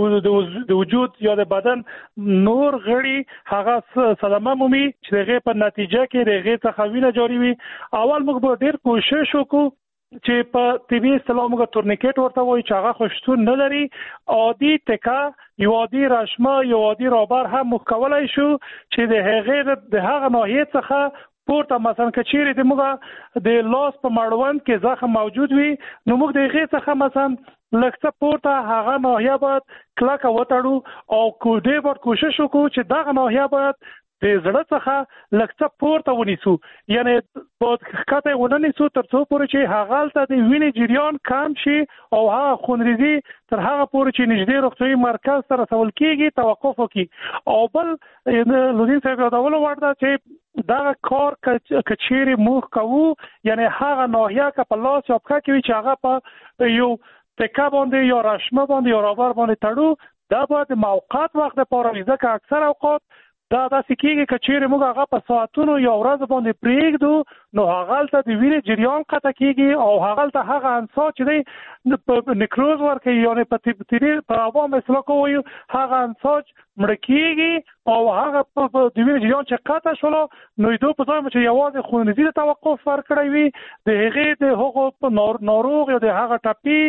د وجود یا د بدن نور غړي هغه صدمه مومي چې دغه په نتیجه کې دغه څخه وینه جاری وي. اول موږ به ډیر کوشش وکړو چې په طبي اصطلاح موږ تورنیکټ ورته وایي چې هغه خوشتون نه لري، عادي تکه یو عادي رشمه یو عادي رابر هم مکولای شو چې د هغه د هغه ناحیه څخه پورته مثلا کچيري د موږ د لاس په مړوند کې زخم موجود وي، نو موږ د هغه څخه مثلا لکه پورته هغه ناحیه باید کلک وتړو او کو دې باید کوشش وکړو چې دغه ناحیه باید د زړه څخه لکه پورته ونیسو، یعنی باید کته ونیسو تر څو پورې چې هغه ته د وینې جریان کم شي او هغه خونریزي تر هغه پورې چې نږدې روغتیايي مرکز ته رسول کیږي توقف وکړي. او بل لودین صاحب دا ول ورته چې دا کار کچيري موږ کوو، یعنی هغه ناحیه که په لاس یا په کې چې هغه په یو تکه باندې یا رشمه باندې یا رابر باندې تړو، دا باید موقت وخت لپاره وي، ځکه اکثر اوقات دا داسې کېږي که چیرې موږ هغه په ساعتونو یا ورځ باندې پرېږدو نو هغه ته د وینې جریان قطع کېږي او هغه ته هغه انسا چې دی نیکروز ورکوي، یعنې په په عوام اصطلاح کې وایو هغه انساج مړه کېږي او هغه د وینې جریان چې قطع شولو نو دو په ځای چې یوازې خونریزي ته توقف ورکړی وي، د هغې د هغو ناروغ یا د هغه ټپي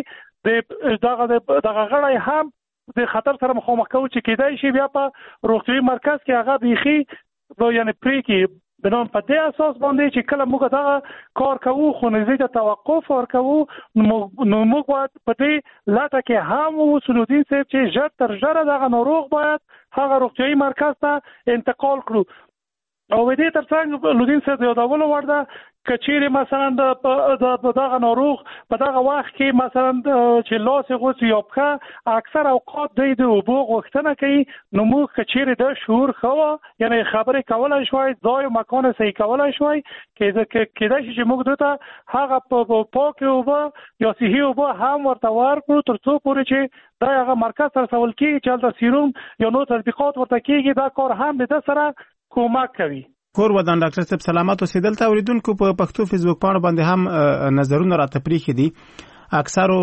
دغه غړی هم د خطر سره مخامخ کوو چې کېدای شي بیا په روغتیايي مرکز کې هغه بیخي یعنې پرې کې بنام په دې اساس باندې چې کله موږ دغه کار کوو خونریزي ته توقف ورکوو نو موږ باید په دې لټه کې هم اوسو لودین صاحب چې ژر تر ژره دغه ناروغ باید هغه روغتیايي مرکز ته انتقال کړو. او دې ترڅنګ لودین صاحب یادولو وړ ده کچيري مثلا د دغه ناروغ په دغه وخت کې مثلا چې لاس غوڅ یا پخه اکثر اوقات د دې اوبو غوښتنه کوي، نو موږ کچيري د شعور خو یعنی خبرې کولای شوي، ځای او مکان صحیح کولای شوي کې کېدای شي چې موږ دته هغه په پاک اوبه یا صحیح اوبه هم ورته ورکړو تر څو پورې چې دا هغه مرکز سره سوال کېږي چې هلته سیروم یا نور تطبیقات ورته کېږي، دا کار هم د ده سره کومک کوي. کور ودان ډاکټر صاحب سلامت اوسئ. دلته اوریدونکو په پښتو فیسبوک پاڼه باندې هم نظرونه راته پریښي دي. اکثرو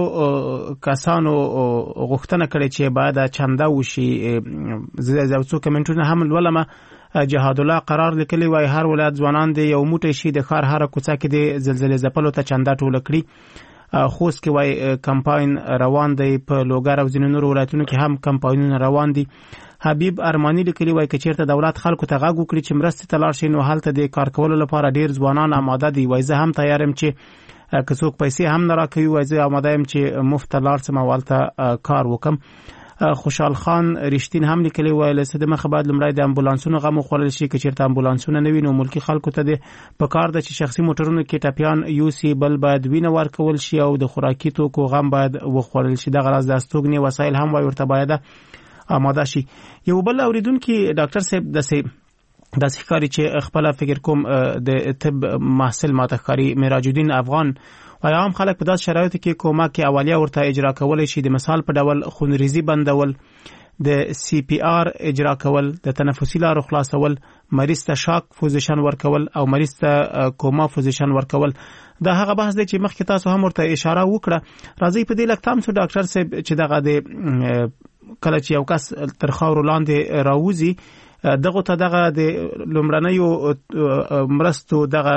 کسانو غوښتنه کړې چې باید چنده وشي. زه څو کمنټونه هم لولم. جهاد الله قرار لیکلی وای هر ولایت ځوانان دی یو موټی شي د ښار هر کوڅه کې د زلزلې ځپلو ته چنده ټوله کړي. خوست کې وای کمپاین روان دی، په لوګر او ځینو نورو ولایتونو کې هم کمپاینونه روان دي. حبیب ارمانی لیکلی وای که چیرته دولت خلکو ته غږ وکړي چې مرستې ته لاړ شي نو هلته د کار کولو لپاره ډیر ځوانان آماده دي. وای زه هم تیار یم چې که څوک پیسې هم نه راکوي، وای زه آماده یم چې مفت ته لاړ شم او هلته کار وکم. خوشحال خان رښتین هم لیکلی وای له څه دمخه باید لومړی د امبولانسونو غم وخوړل شي، که چیرته امبولانسونه نه وي نو ملکي خلکو ته د پکار ده چې شخصي موټرونو کې ټپیان یوسي، بل باید وینه ورکول شي او د خوراکي توکو غم باید وخوړل شي. دغه راز د استوګنې وسایل هم وای ورته باید آماده شي. یو بل اوریدونکي ډاکټر صاحب داسې داسې ښکاري چې خپله فکر کوم د طب محصل ماته ښکاري معراج الدین افغان وایي عام خلک په داسې شرایطو کې کومک اولیه ورته اجرا کولی شي، د مثال په ډول خونریزي بندول، د سی پی آر اجرا کول، د تنفسي لارو خلاصول، مریض ته شاک پوزیشن ورکول او مریض ته کوما پوزیشن ورکول. دا هغه بحث دی چې مخکې تاسو هم ورته اشاره وکړه. راځئ په دې لږ تام شو ډاکټر صاحب چې دغه د کله چې یو کس تر خاورو لاندې راوځي دغه ته دغه د لومړنیو مرستو دغه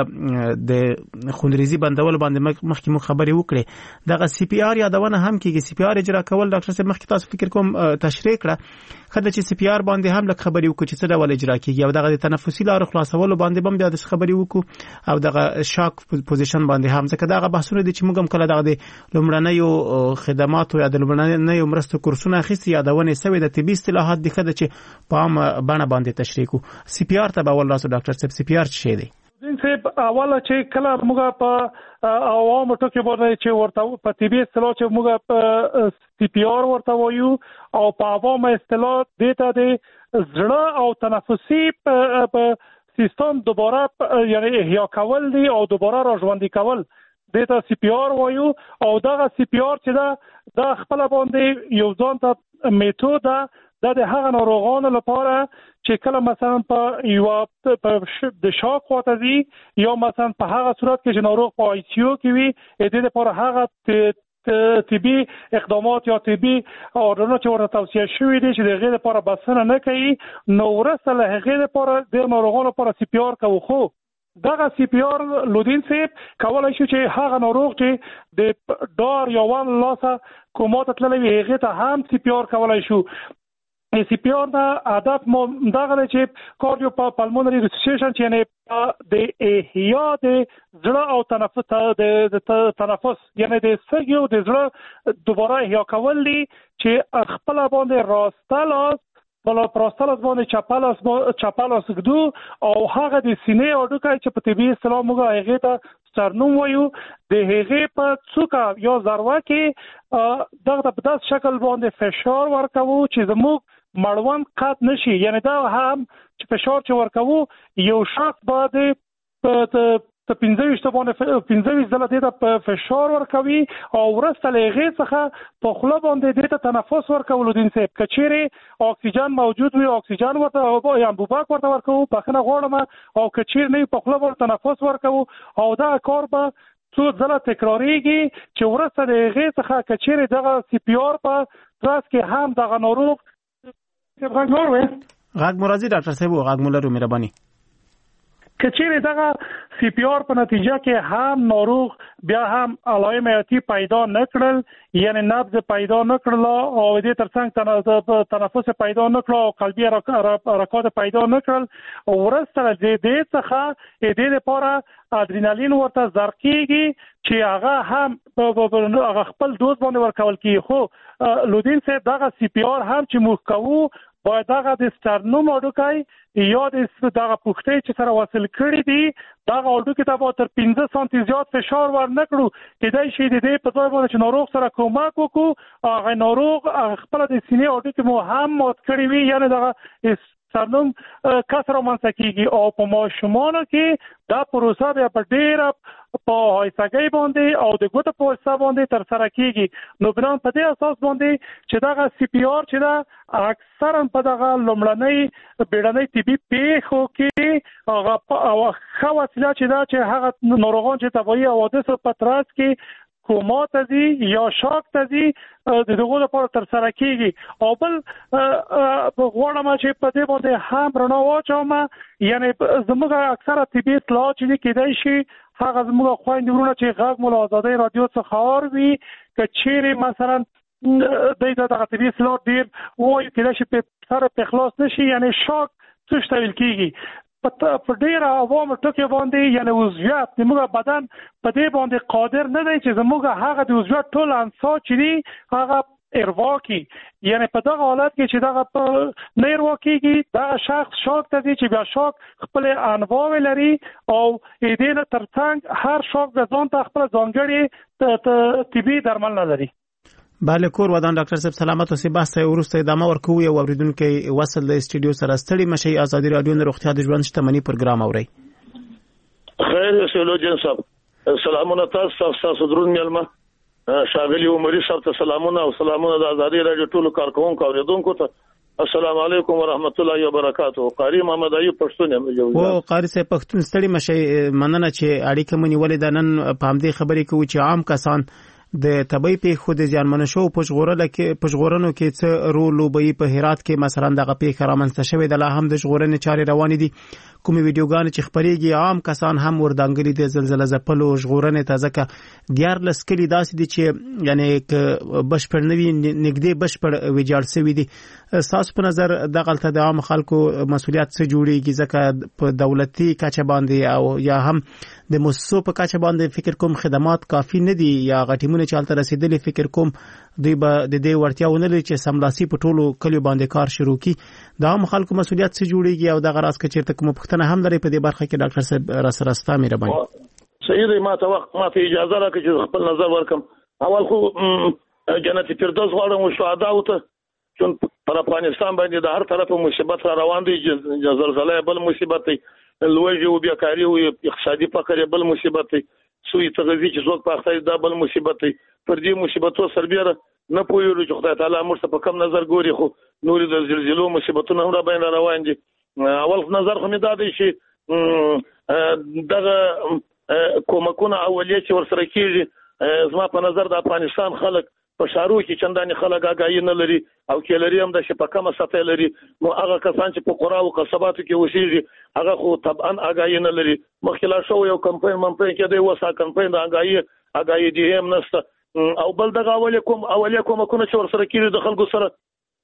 د خونریزي بندول باندې مخکې مو خبرې وکړې دغه سی پی آر یادونه هم کیږي سی پی آر اجرا کول ډاکټر صاحب مخکې تاسو فکر کوم تشریح کړه خدای چې سی پی آر باندې هم لکه خبرې وکړو چې څه ډول اجرا کیږي او دغه د تنفسي لارو خلاصولو باندې هم د خبرې وکړو او دغه شاک پوزیشن باندې هم ځکه دغه بحثونه دي چې موږ هم کله دغه د لومړنیو خدماتو یا د لومړنیو مرستو کورسونه اخیستي یادونه سوي د طبي اصطلاحات د خدای چې په عام بڼه باندې تشریح کو سی پی آر ته به ول راسو ډاکټر صاحب سی پی آر څه دی دین صاحب اوله چې کله موږ په عوامو ټکو باندې چې ورته په طبي اصطلاح چې موږ په سی پی آر ورته وایو او په عوامو اصطلاح دیتا د زړه او تنفسي په سیستم دوباره یعنی احیا کول دي او دوباره راژوندي کول دیتا سی پی آر وایو او دغه سی پی آر چې دا د خپل باندې یو ځان ته میتود ده د هغه ناروغانو لپاره چې کله مثلا په یو په د شاک خواته دي یا مثلا په هغه صورت کې چې ناروغ په آی سی یو کې وي د دې لپاره هغه طبي اقدامات یا طبي اورونه چې ورته توصیه شوې دي چې دغه لپاره بسنه نه کوي نو ورسره له هغه لپاره د ناروغانو لپاره سی پی آر کوي خو دغه سی پی آر لودین صاحب کولای شي چې هغه ناروغ چې د ډار یا ون لاسه کومات تللی هغه ته هم سی پی آر کولای شو سی پی آر دا هدف مو دغه چې کاردیو پالمونري ریسوسیشن چې نه د احیا د زړه او تنفس د تنفس یعنی د سږیو د زړه دوباره احیا کول دي چې خپل باندې راستلاس بل پروستالاس باندې چاپالاس چاپالاس ګدو او هغه د سینې او ډوکای چې په طبي اصطلاح موږ هغه ته سترنوم وایو د هغه په څوکا یا ذروه کې دغه په داس شکل باندې فشار ورکوو چې زموږ مړوند قط نشي یعنی دا هم چې فشار چې ورکوو یو شخص باندې په پنځه ویشت باندې پنځه ویشت ځله دته په فشار ورکوي او ورسته لغه څخه په خله باندې دته تنفس ورکول دي چې کچيري اکسیجن موجود وي اکسیجن ورته یا بوباک ورته ورکوو په خنه غوړم او کچير نه په خله باندې تنفس ورکوو او دا کار به څو ځله تکراریږي چې ورسته لغه څخه کچيري دغه سی پی آر په تراس کې هم دغه ناروغ غږ نور وي غږ مرضی ډاکټر صاحب غږ مولر مهرباني کچېره دغه سی پی آر په نتیجه کې هم ناروغ بیا هم علائم حیاتي پیدا نکړل یعنی نبض پیدا نکړل او دې ترڅنګ تنفس پیدا نکړل او قلبي حرکات پیدا نکړل او ورسره دې دې څخه دې لپاره ادرینالین ورته زرقېږي چې هغه هم هغه خپل دوز باندې ورکول کیږي خو لودین صاحب دغه سی پی آر هم چې موږ کوو باید دغه د سترنوم اډوکای یا د دغه پوښتې چې سره وصل کړی دي دغه اډوکې ته به تر پنځه سانتي زیات فشار ور نکړو کېدای شي د دې په ځای باندې چې ناروغ سره کومک وکړو هغه ناروغ خپل د سینې اډوکې مو هم مات کړی وي یعنی دغه سترنوم کسر منځ کېږي او په ماشومانو کې دا پروسه بیا په ډېره په هایسګي باندې او د ګوتو په وسیله باندې تر سره کیږي نو بنا په دې اساس باندې چې دا سی پی آر چې دا اکثرا په دغه لومړنۍ بیړنۍ طبي پیښو کې هغه او خو وسیله چې دا چې هغه ناروغان چې طبيعي حوادث په تراس کې کومات دي یا شاک دي د دغه لپاره تر سره کیږي او بل غواړم چې په دې باندې هم رڼا واچوم یعنی زموږ اکثره طبي اصلاح چې کېدای شي هغه زموږ خويندې ورونه چې غږ مول آزادۍ رادیو څخه اوري کچېره مثلا د دغه طبي اصلاح ډیر وایي کېدای شي په سره په خلاص نشي یعنی شاک څه شتل کیږي په ډیر عوام ټکي باندې یعنی وضعیت زموږ بدن په دې باندې قادر نه دی چې زموږ هغه د وضعیت ټول انسا چې دی هغه اروا کی یعنی په دغه حالت کې چې دغه په نه اروا کیږي دا شخص شاک ته دی چې بیا شاک خپل انواع لري او دې نه ترڅنګ هر شاک د ځان ته خپل ځانګړي طبي درمل نه لري بله کور ودان ډاکټر صاحب سلامت اوسئ بحث ورسته ادامه ورکوو یو اوریدونکو وصل د استودیو سره ستړي مشي ازادي رادیو نه روغتیا د ژوند شتمنۍ پروګرام اوري خیر سلو جن صاحب سلامونه تاسو تاسو درون ملما شاغلی عمرې صاحب ته سلامونه او سلامونه د ازادي رادیو ټولو کارکونکو اوریدونکو ته السلام علیکم ورحمت الله وبرکاتہ قاری محمد ایوب پښتون یم جو او قاری صاحب پښتون ستړي مشي مننه چې اړیکه مونږ ولې د نن په همدې خبرې کوي چې عام کسان د طبي پیښو د زیانمن شو پښغورل کې پښغورنو کې څه رول وبې په هرات کې مثلا دغه پیښه رامنځته شوې د لا هم د ژغورنې چارې روانې دي کومې ویډیوګانې چې خبرېږي عام کسان هم وردانګلي د زلزلې ځپلو ژغورنې ته ځکه دیار لسکلي داسې دي چې یعنی ک بشپړ نوي نګدې بشپړ ویجاړ شوی دي تاسو په نظر دغلته د عام خلکو مسولیت څه جوړیږي ځکه په دولتي کچه باندې او یا هم د مؤسسو په کچه باندې فکر کوم خدمات کافي نه دي یا غټیمونه چالت رسیدلې فکر کوم دوی به د دې ورتیاونه لري چې سملاسي په ټولو کلیو باندې کار شروع کی د عام خلکو مسولیت څه جوړیږي او دغه راز کچې ته کوم پښتنه هم لري په دې برخه کې ډاکټر صاحب را سره ستا مهرباني سید ما ته وخت ما ته اجازه راکړئ چې خپل نظر ورکم اول خو جنت فردوس غواړم او شهدا او ته چون پر افغانستان باندې د هر طرفه مصیبت را روان دي زلزلہ بل مصیبت دی لوږه او بیکاری او اقتصادي فقر بل مصیبت دی سوی تغذیه چې څوک پاخته دا بل مصیبت دی پر دې مصیبتو سربېره نه پوهیږو چې خدای تعالی موږ په کم نظر ګوري خو نور د زلزلو مصیبتونه هم را باندې روان دي اول نظر خو مې دا دی چې دغه کومکونه اولیه چې ورسره کېږي زما په نظر د افغانستان خلک په شارو کې چندانې خلک آګاهي نه لري او کې لري هم د شپکه مسته لري نو هغه کسان چې په قرا او قصباتو کې اوسېږي هغه خو طبعا آګاهي نه لري مخکې لا شو یو کمپاین ممپاین کې دی وسه کمپاین د آګاهي آګاهي دی هم نشته او بل دغه اولې کوم اولې کوم کو نه چې ورسره کېږي د خلکو سره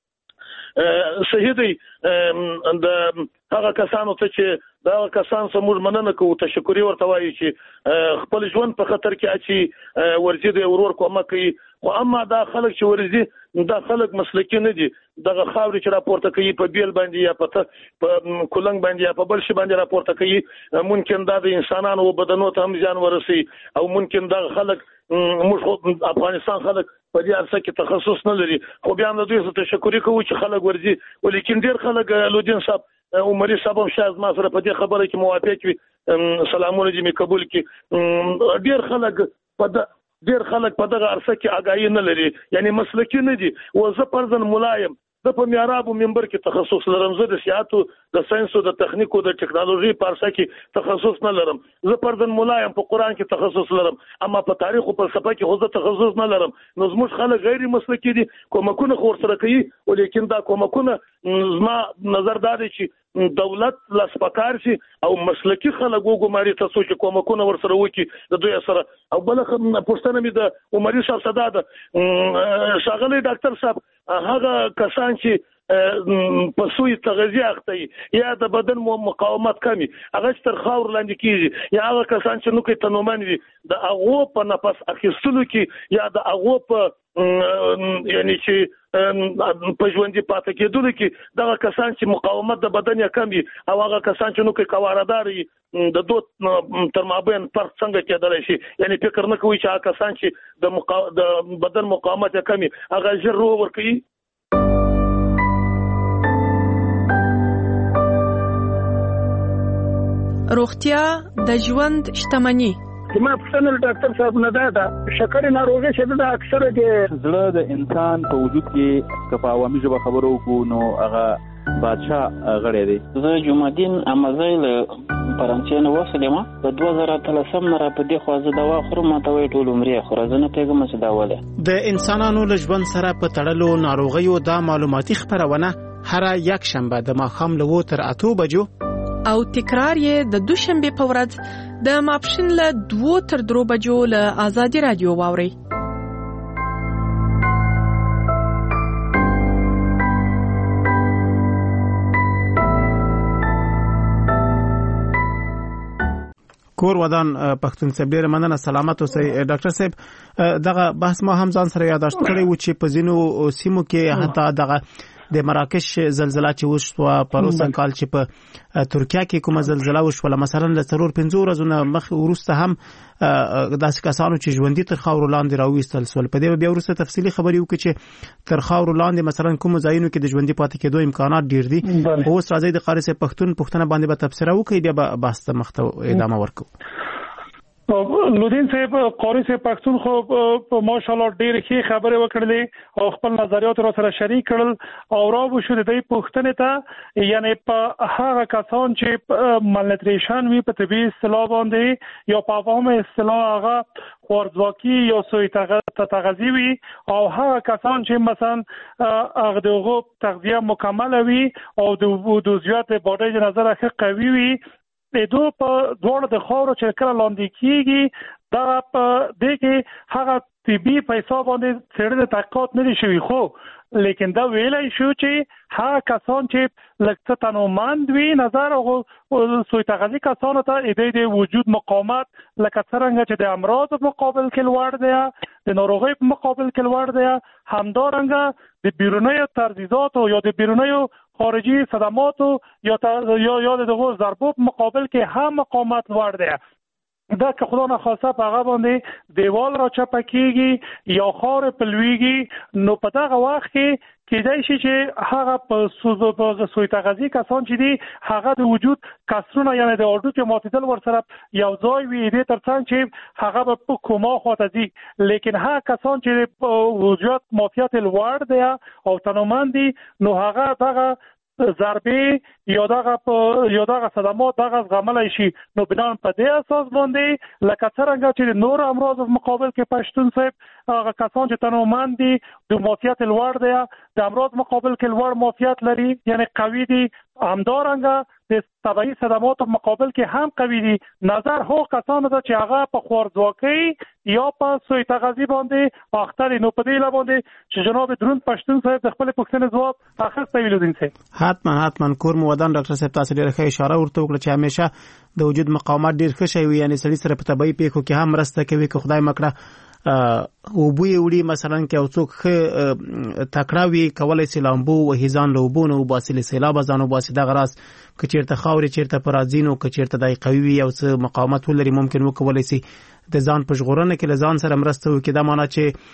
صحیح دی د هغه کسانو ته چې دا کسان سمور مننه کوو تشکر ورته وایي چې خپل ژوند په خطر کې اچي ورزي د ورور کومه کوي خو اما دا خلک چې ورزي دا خلک مسلکی نه دي دغه خاورې چې راپورته کوي په بیل باندې یا په په کولنګ باندې یا په بل شي باندې راپورته کوي ممکن دا د انسانانو او بدنونو ته هم ځان ورسي او ممکن دا خلک موږ افغانستان خلک په دې ارسه کې تخصص نه لري خو بیا هم د دوی څخه تشکر کوو چې خلک ورزي ولیکن ډیر خلک لودین صاحب عمري صاحب هم شاید ما سره په دې خبره کې موافق وي سلامونه دې مې قبول کړي ډیر خلک په ډیر خلک په دغه ارسه کې آګاهي نه لري یعنی مسلکی نه دي او زه پرځن ملایم د په میاراب منبر کې تخصص لرم زه د سیاحتو د ساينسو د تخنیکو د ټکنالوژي په ارسه کې تخصص نه لرم زه پرځن ملایم په قران کې تخصص لرم اما په تاریخ او فلسفه کې خو زه تخصص نه لرم نو زموږ خلک غیر مسلکی دي کومکونه خور سره کوي ولیکن دا کومکونه زما نظر دا دی چې دولت لاسپکار شي او مسلکی خلک وګماري تاسو چې کومکونه ور سره وکي د دوی سره او بل پښتنه مې د عمري صاحب صدا ده شاغلي ډاکټر صاحب هغه کسان چې په سوی تغذیه اخته یا د بدن مقاومت کمی هغه تر خاور لاندې کیږي یا هغه کسان چې نو کې تنومن وي د هغه په نفس اخیستلو کې یا د هغه په یعنی چې په ژوندۍ پاتې کېدل کې دغه کسان چې مقاومت د بدن یې کم وي او هغه کسان چې نو کې کواردار د دوت تر مابین فرق څنګه کېدلی شي یعنی فکر نه کوي چې هغه کسان چې د مقا... د بدن مقاومت یې کم وي هغه ژر روغ ورکوي روغتیا د ژوند شتمني ما پښتنه ډاکټر صاحب نه دا شکر ناروغي چې دا اکثره د زړه د انسان په وجود کې کپا عوامي ژبه خبرو کو نو هغه بادشاہ غړی دی زه جمعدین امازیل فرانسې نو وسلم په دوه زره اتلسم نه را په دې خو زه دوا خورم ته وی ټول عمرې خو زه پیغام څه دا وله د انسانانو له ژوند سره په تړلو ناروغیو دا معلوماتي خبرونه هر یک شنبه د ماښام له تر اتو بجو او تکرار یې د دوشنبه په ورځ د ماپښین له دوه تر درو بجو له آزادي رادیو واوري کور ودان پښتون صبر مننه سلامت اوسئ ډاکټر صاحب دغه بحث ما هم ځان سره یاداشت کړی و چې په زینو سیمو کې حتی دغه د مراکش زلزلہ چې وشوه پروسه کال چې په ترکیه کې کومه زلزلہ وشوه مثلا ل ضرور پنځه ورځې مخ ورسته هم داسې کسانو چې ژوندۍ تر خاور لاندې راوېستل سول په دې بیا ورسته تفصیلی خبري وکړي چې تر خاور لاندې مثلا کوم ځایونو کې د ژوندۍ پاتې کېدو امکانات ډیر دي اوس راځي د قاری سه پښتون پښتنه باندې به تفسیر وکړي بیا بحث مخته ادامه ورکړو لودین صاحب قاری صاحب پښتون خو ماشاءالله ډېر ښه خبرې وکړلې او خپل نظریات را سره شریک کړل او راو شو د دې پوښتنې ته یعنی په هغه کسان چې مالنیوتریشن وي په طبي اصطلاح باندې یا په عوام اصطلاح هغه خوارځواکي یا سوء تغذیه وي او هغه کسان چې مثلا هغه دغه تغذیه مکمل وي او د زیات باډي د نظر ښه قوي وي د دوه په دوه د خاورو چې کله لاندې کیږي دا په دې کې هغه طبي پیسې باندې څېړنې تحقیقات نه دي شوي خو لیکن دا ویلای شو چې هغه کسان چې لکه تنومند وي نظر او سوء تغذیه کسانو ته د وجود مقاومت لکه څنګه چې د امراض په مقابل کې لوړ دی د ناروغۍ په مقابل کې لوړ دی همدارنګه د بیرونی ترزیزات یا د بیرونی خارجي صدمات یا یا یا دغه ضربو په مقابل کې هم مقاومت لوړ دی دا که خدا نخواسته په هغه باندې دیوال را چپه کیږي یا خار پلویږي نو په دغه وخت کې کېدای شي چې هغه په سوزو په سوء تغذیه کسان چې دي هغه د وجود کسرونه یعنی د اورډو کې ماتیدل ورسره یو ځای وي دې ترڅنګ چې هغه په کوما خواته دي لیکن هغه کسان چې په وجود ماتیات لوړ دی او تنومند دي نو هغه دغه ضربې یا دغه په یا دغه صدمات دغه زغملای شي نو بنان په دې اساس باندې لکه څنګه چې نور امراض په مقابل کې پښتون صاحب هغه کسان چې تنومند دي د ماتیات لوړ دی د امراض مقابل کې لوړ ماتیات لري یعنی قوي دي همدارنګه د طبيعي صدمات په مقابل کې هم قوي دي نظر هو کسانو ته چې هغه په خوارځواکۍ یا په سوء تغذیه باندې اختر نو په دې لباندې چې جناب درون پښتون صاحب د خپل پوښتنې جواب اخر ویلو دي څه حتما حتما کور مو ودان ډاکټر صاحب تاسو ډیره ښه اشاره ورته وکړه چې همیشه د وجود مقاومت ډیر ښه شي وي یعنی سړي سره په طبيعي پیښو کې هم مرسته کوي که خدای مکړه او بوی وړي مثلا کې او څوک ښه تکړه وي کولای شي لامبو او هیزان لوبونه او باسي سیلاب ځانو باسي دغه راس که چیرته خاورې چیرته پرازینو که چیرته دای قوي وي او څه مقاومت ولري ممکن وکولای شي د ځان په ژغورنه کې لزان سره مرسته وکړي دا معنی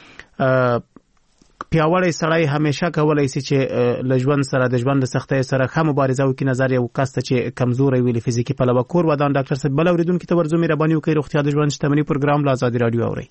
چې پیاوړی سړی همیشه کولای شي چې لژوند سره د ژوند سختۍ سره ښه مبارزه وکړي نظر یو کس ته چې کمزوري وي فزیکی په لور کور ودان ډاکټر صاحب بل اوریدونکو ته ورزو مې رباني وکړي روغتیا د ژوند شتمنۍ پروګرام لا آزادي رادیو اوري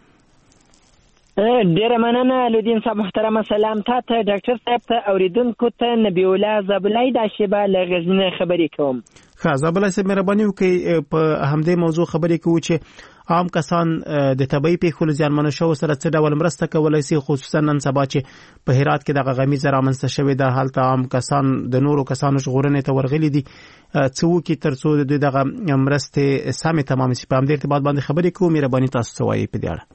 ډیره مننه لودین صاحب محترم سلام تاسو ډاکټر صاحب ته اوریدونکو ته نبی الله زبلای د شیبه لغزنه خبرې کوم ښه زبلای صاحب مهرباني وکړئ په همدې موضوع خبرې کوو چې عام کسان د طبي پیښو ځانمنو شو سره څه ډول مرسته کولای شي خصوصا نن سبا چې په هرات کې د غمیزه رامنځته شوې ده حالت عام کسان د نورو کسانو ژغورنې ته ورغلي دي څو کې ترڅو د دغه مرستې سمې تمام شي په همدې ارتباط باندې خبرې کوو مهرباني تاسو څه وایي په دې اړه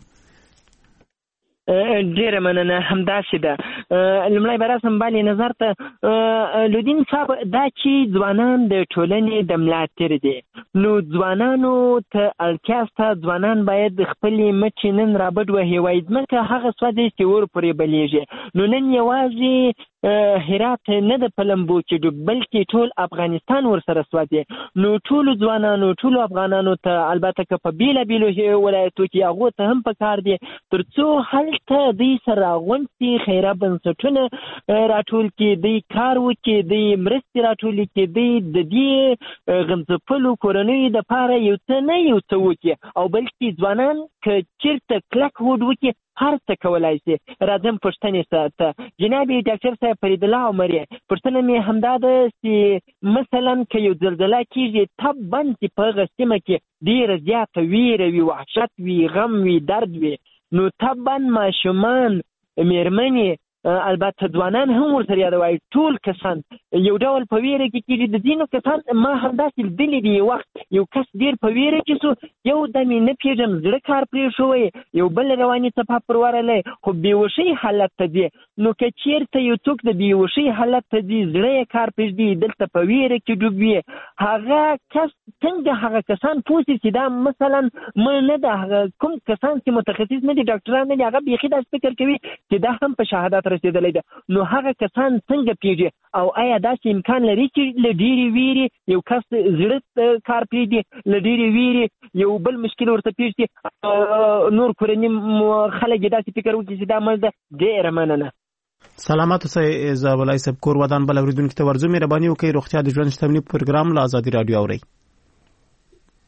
ډیره مننه همداسې ده لمړی به راسم باندې نظر ته لودین صاحب دا چې ځوانان د ټولنې د ملاتړ دي نو ځوانانو ته اړتیا شته ځوانان باید خپلې مټې نن رابډ وهي وایي ځمکه هغه سودې چې ور پورې بلیږي نو نن یوازې هرات نه د پلمبو کې ډوب بلکې ټول افغانستان ورسره سودې نو ټول ځوانانو ټول افغانانو ته البته که په بیلا بیلو ولایتو کې هغه ته هم پکار دي ترڅو هل ته دوی سره غونډې خیره بنسټونه راټول کې دوی کار وکړي دوی مرستې راټول کې دوی د دې غمځپلو کورنیو دپاره یو څه نه یو څه وکړي او بلکې ځوانان که چېرته کلک هوډ وکړي هر څه کولای شي راځم پوښتنې ته جناب ډاکټر صاحب فرید الله عمري پوښتنه مې همدا ده چې مثلا که یو زلزله کېږي طبعا چې په هغه سیمه کې ډېره زیاته ویره وي وحشت وي غم وي درد وي نو طبعا ماشومان میرمنې البته ځوانان هم ورسره یادوي ټول کسان یو ډول په ویره کې کېږي د ځینو کسان ما همداسې لیدلي دي یو وخت یو کس ډېر په ویره کې شو یو دم یې نه پېژم زړه کار پرې شوی یو بل رواني څپه پر ورغلی خو بېهوشۍ حالت ته ځي نو که چېرته یو څوک د بېهوشۍ حالت ته ځي زړه یې کار پرېږدي دلته په ویره کې ډوب وي هغه کس څنګه هغه کسان پوه شي چې دا مثلا مړ نه ده هغه کوم کسان چې متخصص نه دي ډاکټران نه دي هغه بیخي داسې فکر کوي چې دا هم په شهادت رسېدلی ده نو هغه کسان څنګه پیږي او آیا داسې امکان لري چې له ډېرې ویرې یو کس زړه کار پرېږدي له ډېرې ویرې یو بل مشکل ورته پېښ شي نور کورني خلک یې داسې فکر وکړي چې دا مړ ده ډېره مننه سلامات اوسئ زابلای صاحب کور ودان بل اوریدونکو ته ورزو مهرباني وکړئ روغتیا د ژوند شتمنۍ پروګرام له آزادي رادیو اورئ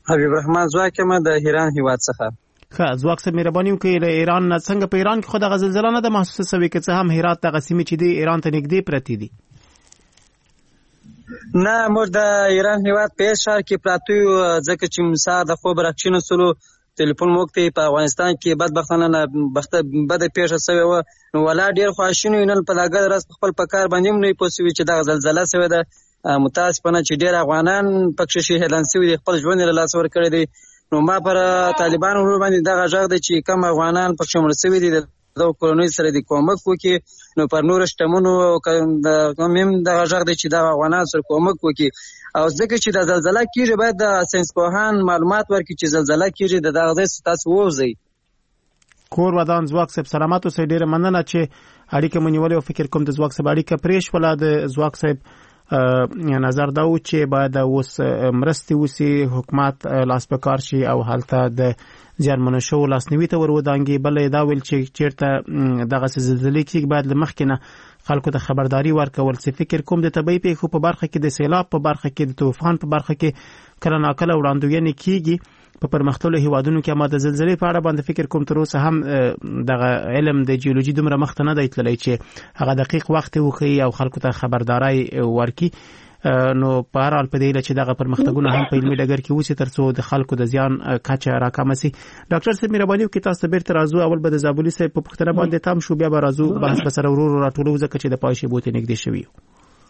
حبیب الرحمن ځواک یم د ایران هیواد څخه. ښه ځواک صاحب مهرباني وکړئ له ایران نه څنګه په ایران کې خو دغه زلزله نه ده محسوسه سوې که څه هم هرات دغه سیمې چې دی ایران ته نږدې پرتې دي؟ نه موږ د ایران هیواد په شهر کې پراته یو ځکه چې سهار د خوب راکښېنه سولو ټلیفون مو وکړی په افغانستان کې بدبختانه بده پیښه شوې وه نو ولا ډېر خواشینی نن په دغه ورځ په خپل په کار باندې هم نه پوه شوي چې دغه زلزله شوې ده. متاسفانه چې ډېر افغانان پکښې شهیدان شوي دي خپل ژوند یې له لاسه ورکړی دی. نو ما پر طالبانو ورور باندې دغه غږ دی چې کم افغانان پکښې مړه شوي دي د دغو کورنیو سره د کومک وکړي نو پر نورو شتمنو هم دغه غږ دی چې دغه افغانان سره کومک وکړي. او ځکه چې د زلزله کېږي باید د ساینسپوهان معلومات ورکړي چې زلزله کېږي د دغه ځای څخه تاسو ووځئ. کور ودان ځواک صاحب سلامت اوسئ. ډېره مننه چې اړیکه مو نیولې او فکر کوم د ځواک صاحب اړیکه پرې شوله. د ځواک صاحب نظر دا و چې باید اوس مرستې وسي حکومت لاس په کار شي او هلته د زیانمنو شوو لاسنیوي ته ور ودانګي. بل دا ویل چې چیرته دغه زلزلې کې باید له مخکې نه خلکو ته خبرداري ورکول. څه فکر کوم د طبیعي پیښو په برخه کې د سیلاب په برخه کې د طوفان په برخه کې کله ناکله وړاندوینې کیږي په پرمختللو هیوادونو کې، اما د زلزلې په اړه باندې فکر کوم تر اوسه هم دغه علم د جیولوژي دومره مخته نه دی تللی چې هغه دقیق وخت وښیي او خلکو ته خبرداري ورکړي. نو په هر حال په دې اړه چې دغه پرمختګونه هم په علمي ډګر کې وشي ترڅو د خلکو د زیان کچه راکمه شي. ډاکټر صاحب مهرباني وکړئ تاسو ته بیرته راځو. اول به د زابلي صاحب په پوښتنه باندې تم شو، بیا به راځو بحث به سره ورو ورو راټولو ځکه چې د پای شیبو ته نږدې شوي یو.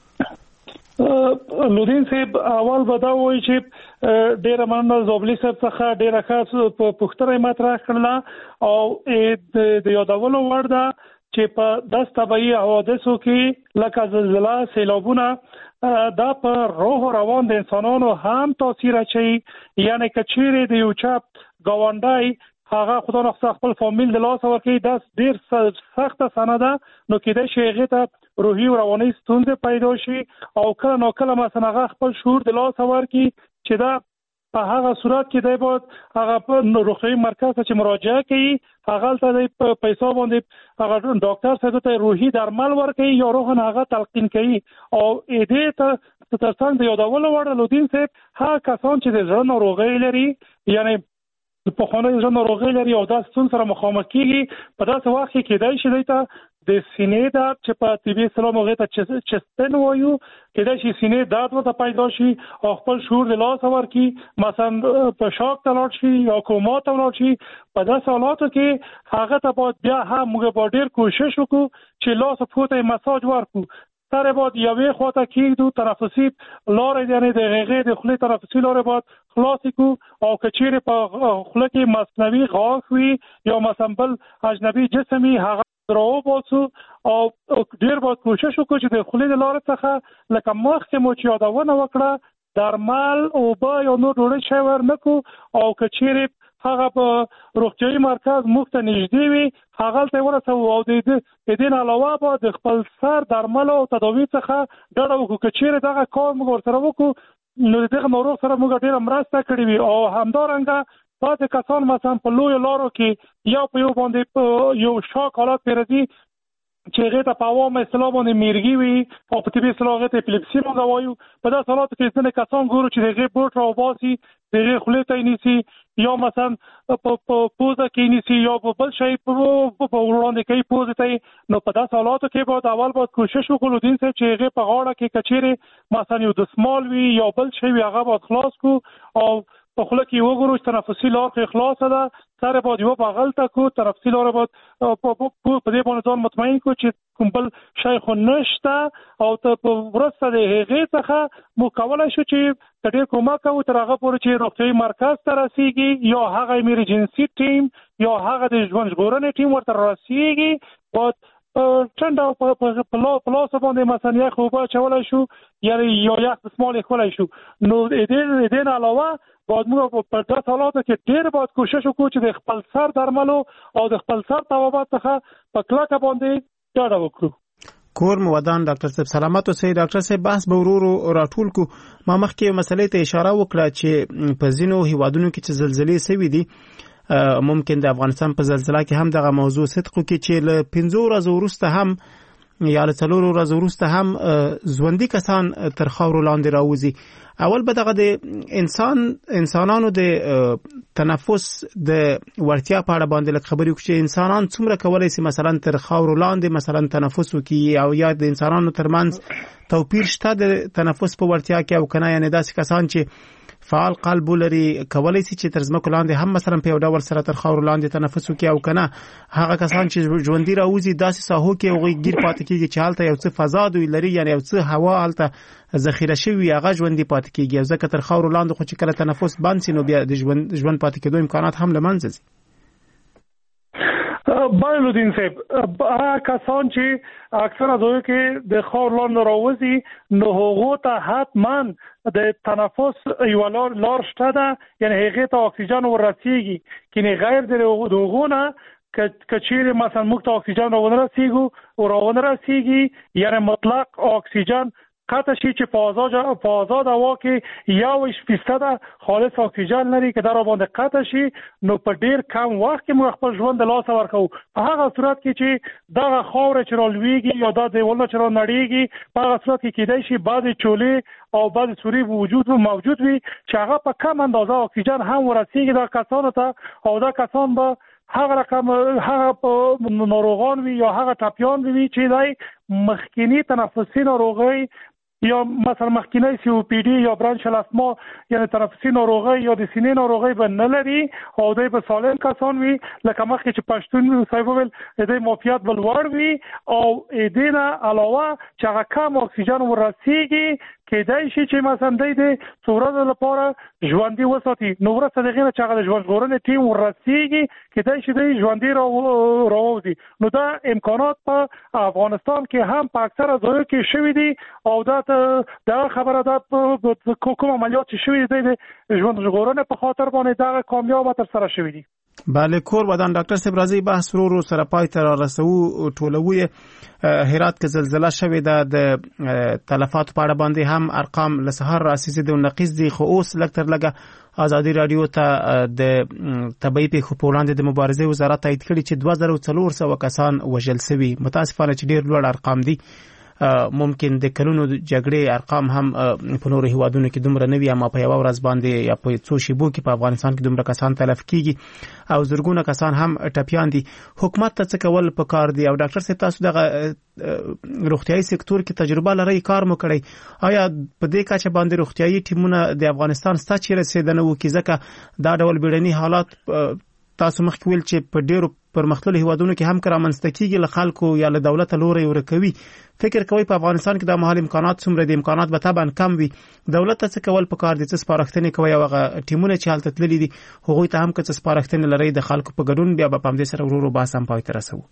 لودین صاحب اول به دا وایي چې ډېره مننه زابلي صاحب څخه ډېره ښه پوښتنه یې مطرح کړله او د یادولو وړ ده چې په داسې طبیعي حوادثو کې لکه زلزله، سیلابونه دا په روح او روان د انسانانو هم تاثیر اچوي. یعنی که چیرې د یو چا ګاونډی هغه خدا نخواسته خپل فامیل د لاسه ورکوي دا ډېر سخته صحنه ده، نو کیدای شي هغې ته روحي او رواني ستونزې پیدا شي او کله ناکله مثلا هغه خپل شعور د لاسه ورکړي چې دا په هغه صورت کې دی باید هغه په روغتیايي مرکز ته چې مراجعه کوي هغه ته د پیسو باندې هغه ډاکټر صاحب ته روحي درمل ورکوي یا روحن هغه تلقین کوي. او دې ته ترڅنګ د یادولو وړ لودین صاحب هغه کسان چې د زړه ناروغۍ لري یعنی په خانه زړه ناروغۍ لري او دا ستونزې سره مخامخ کیږي په داسې وخت کې کېدای شي دوی ته د سینې درد چې په طبي اصطلاح هغې ته چستن وایو کېدای شي سینې درد ورته پیدا شي او خپل شعور د لاسه ورکړي، مثلا په شاک ته لاړ شي یا کوما ته لاړ شي. په داسې حالاتو کې هغه ته باید بیا هم موږ باید ډېر کوشش وکړو چې لاس او پښو ته یې مساج ورکړو. سر باید یوې خوا ته کېږدو، تنفسي لارې یعنې د هغې د خولې تنفسي لارې باید خلاصې کړو او که چیرې په خوله کې مصنوعي غاښ وي یا مثلا بل اجنبي جسم وي هغه راوباسو او ډېر باید کوشش وکړو چې د خولې د لارې څخه لکه مخکې مو چې یادونه وکړه درمل اوبه یا نور ډوډۍ شی ور نه کړو او که چیرې هغه په روغتیايي مرکز موږ ته نږدې وي هغه ته ورسوو او د دې نه علاوه به د خپل سر درمل او تداوي څخه ډډه وکړو. که چیرې دغه کار موږ ورسره وکړو نو دغه ناروغ سره موږ ډېره مرسته کړې وي. او همدارنګه بعضې کسان مثلا په لویو لارو کې یو په یو باندې یو شاک حالات پرې راځي چې هغې ته په عوامه اصطلاح باندې میرګي وي او په طبي اصطلاح هغې ته اپلیپسي موږ وایو. په داسې حالاتو کې ځینې کسان ګورو چې د هغې بوټ راوباسي، د هغې خولې ته یې نیسي یا مثلا په پوزه کې یې نیسي یا په بل شی په وړاندې کوي پوزې ته یې. نو په داسې حالاتو کې باید اول باید کوشش وکړو دین صاحب چې هغې په غاړه کې که چیرې مثلا یو دسمال وي یا بل شی وي هغه باید خلاص کړو او په خوله کې وګورو چې تنفسي لار خو خلاصه ده، سر باید یو بغل ته کړو، تنفسي لار باید په دې باندې ځان مطمئن کړو چې کوم بل شی خو نشته او ته په وروسته د هغې څخه موږ کولی شو چې ډېر کومک کوو تر هغه پورې چې روغتیايي مرکز ته رسېږي یا هغه ایمرجنسي ټیم یا هغه د ژوند ژغورنې ټیم ورته رسېږي. باید ټنډه په لاسو باندې مثلا یخ اوبه اچولی شو یعنې یا یخ دسمال یې ښولی شو. نو د دې نه علاوه باید موږ په داسې حالاتو کې ډېر باید کوشش وکړو چې د خپل سر درملو او د خپل سر طبابت څخه په کلکه باندې ډډه وکړو. کور مو ودان ډاکټر صاحب سلامت اوسئ. ډاکټر صاحب بحث به ورو ورو راټول کو. ما مخکې مسلې ته اشاره وکړه چې په ځینو هیوادونو کې چې زلزلې سوي دي ممکن د افغانستان په زلزله کې هم دغه موضوع صدق وکړي چې له پنځو ورځو وروسته هم یا له څلورو ورځو وروسته هم ژوندي کسان تر خاورو لاندې راوځي. اول به دغه د انسان انسانانو د تنفس د ورتیا په اړه باندې لږ خبرې وکړو چې انسانان څومره کولی شي مثلا تر خاورو لاندې مثلا تنفس وکړي او یا د انسانانو ترمنځ توپیر شته د تنفس په ورتیا کې او کنه، یعنی داسې کسان چې فعال قلب ولري کولی شي چې تر ځمکو لاندې هم مثلا په یو ډول سره تر خاورو لاندې تنفس وکړي، او کنه هغه کسان چې ژوندي راوځي داسې ساحو کې هغوی ګیر پاتې کېږي چې هلته یو څه فضا دوی لري، یعنی یو څه هوا هلته ذخیره شوي هغه ژوندي پاتې کېږي، او ځکه تر خاورو لاندې خو چې کله تنفس بند شي نو بیا د ژوند ژوند پاتې کېدو امکانات هم له منځه ځي. بایلودین صاحب، هغه کسان چې اکثره دوی کې د خاور لاندې راوځي نو هغو ته حتما د تنفس یو لار لار شته ده، یعنی هغه ته اکسیجن ورسیږي، کینه غیر د هغو نه کچیر مثلا موږ ته اکسیجن راونه رسیږي او راونه رسیږي، یعنی مطلق اکسیجن قطع شي چې په آزاد په آزاد هوا کې یو فیصد خالص اکسیجن لري که در باندې قطع شي نو په ډیر کم وخت کې موږ خپل ژوند د لاسه ورکوو. په هغه صورت کې چې دغه خاوره چې رالویږي یا د دیوالونه چې رانړېږي په هغه صورت کې کېدای شي بعضې چولې او بعضې سوري وجود موجود وي چې هغه په کم اندازه اکسیجن هم ورسیږي دا کسانو ته، او دا کسان به هغه رقم هغه ناروغان وي یا هغه ټپیان وي چې دای مخکینی تنفسي ناروغي یا مثلا مخکینی سی او پی دی یا برانشل اسما یعنی تنفسي ناروغي یا د سینې ناروغي به نه لري، او دوی به سالم کسان وي لکه مخکې چې پښتون صاحب ویل دوی معافیت به لوړ وي، او دې نه علاوه چې هغه کم اکسیجن ورسیږي کېدای شي چې مثلا دوی د څو ورځو لپاره ژوندي وساتي، نو وروسته د هغې نه چې هغه د ژوند ژغورنې ټیم ورسیږي کېدای شي دوی ژوندي راووځي. نو دا امکانات په افغانستان کې هم په اکثره ځایو کې شوي دي، او دا دا خبره ده کوم عملیات چې شوي دي د ژوند ژغورنې په خاطر باندې دا کامیاب تر سره شوي دي. بله کور ودان ډاکټر صاحب راځي بحث ورو سره پای ته رارسوو. ټولوي هرات کې زلزله شوې ده، د تلفات په اړه باندې هم ارقام له سهار راسي د نقیص دي، خو اوس لږ تر لږه ازادي رادیو ته د طبي پیښو په وړاندې د مبارزې وزارت تایید کړي چې دوه زره څلور سوه کسان وژل شوي. متاسفانه چې ډېر لوړ ارقام دي، ممکن د کلونو جګړې ارقام هم په نورو هیوادونو کې دومره نه وي، اما په یوه ورځ باندې یا په څو شیبو کې په افغانستان کې دومره کسان تلف کیږي او زرګونه کسان هم ټپیان دي. حکومت ته څه کول پکار دي؟ او ډاکټر صاحب تاسو دغه روغتیايي سکتور کې تجربه لرئ، کار مو کړی، آیا په دې کچه باندې روغتیايي ټیمونه د افغانستان ستا چیرې رسېدنه وکړي؟ ځکه دا ډول بیړني حالات تاسو مخکې ویل چې په ډېرو پرمختللو هیوادونو کې هم که رامنځته کېږي له خلکو یا له دولته لوری ورکوي. فکر کوئ په افغانستان کې د مهال امکانات څومره دي؟ امکانات به طبعا کم وي. دولت ته څه کول پکار دي؟ څه سپارښتنې کوئ؟ او هغه ټیمونه چې هلته تللي دي هغوی ته هم که څه سپارښتنې لرئ د خلکو په ګډون، بیا به په همدې سره ورو ورو بحث هم پای ته رسوو.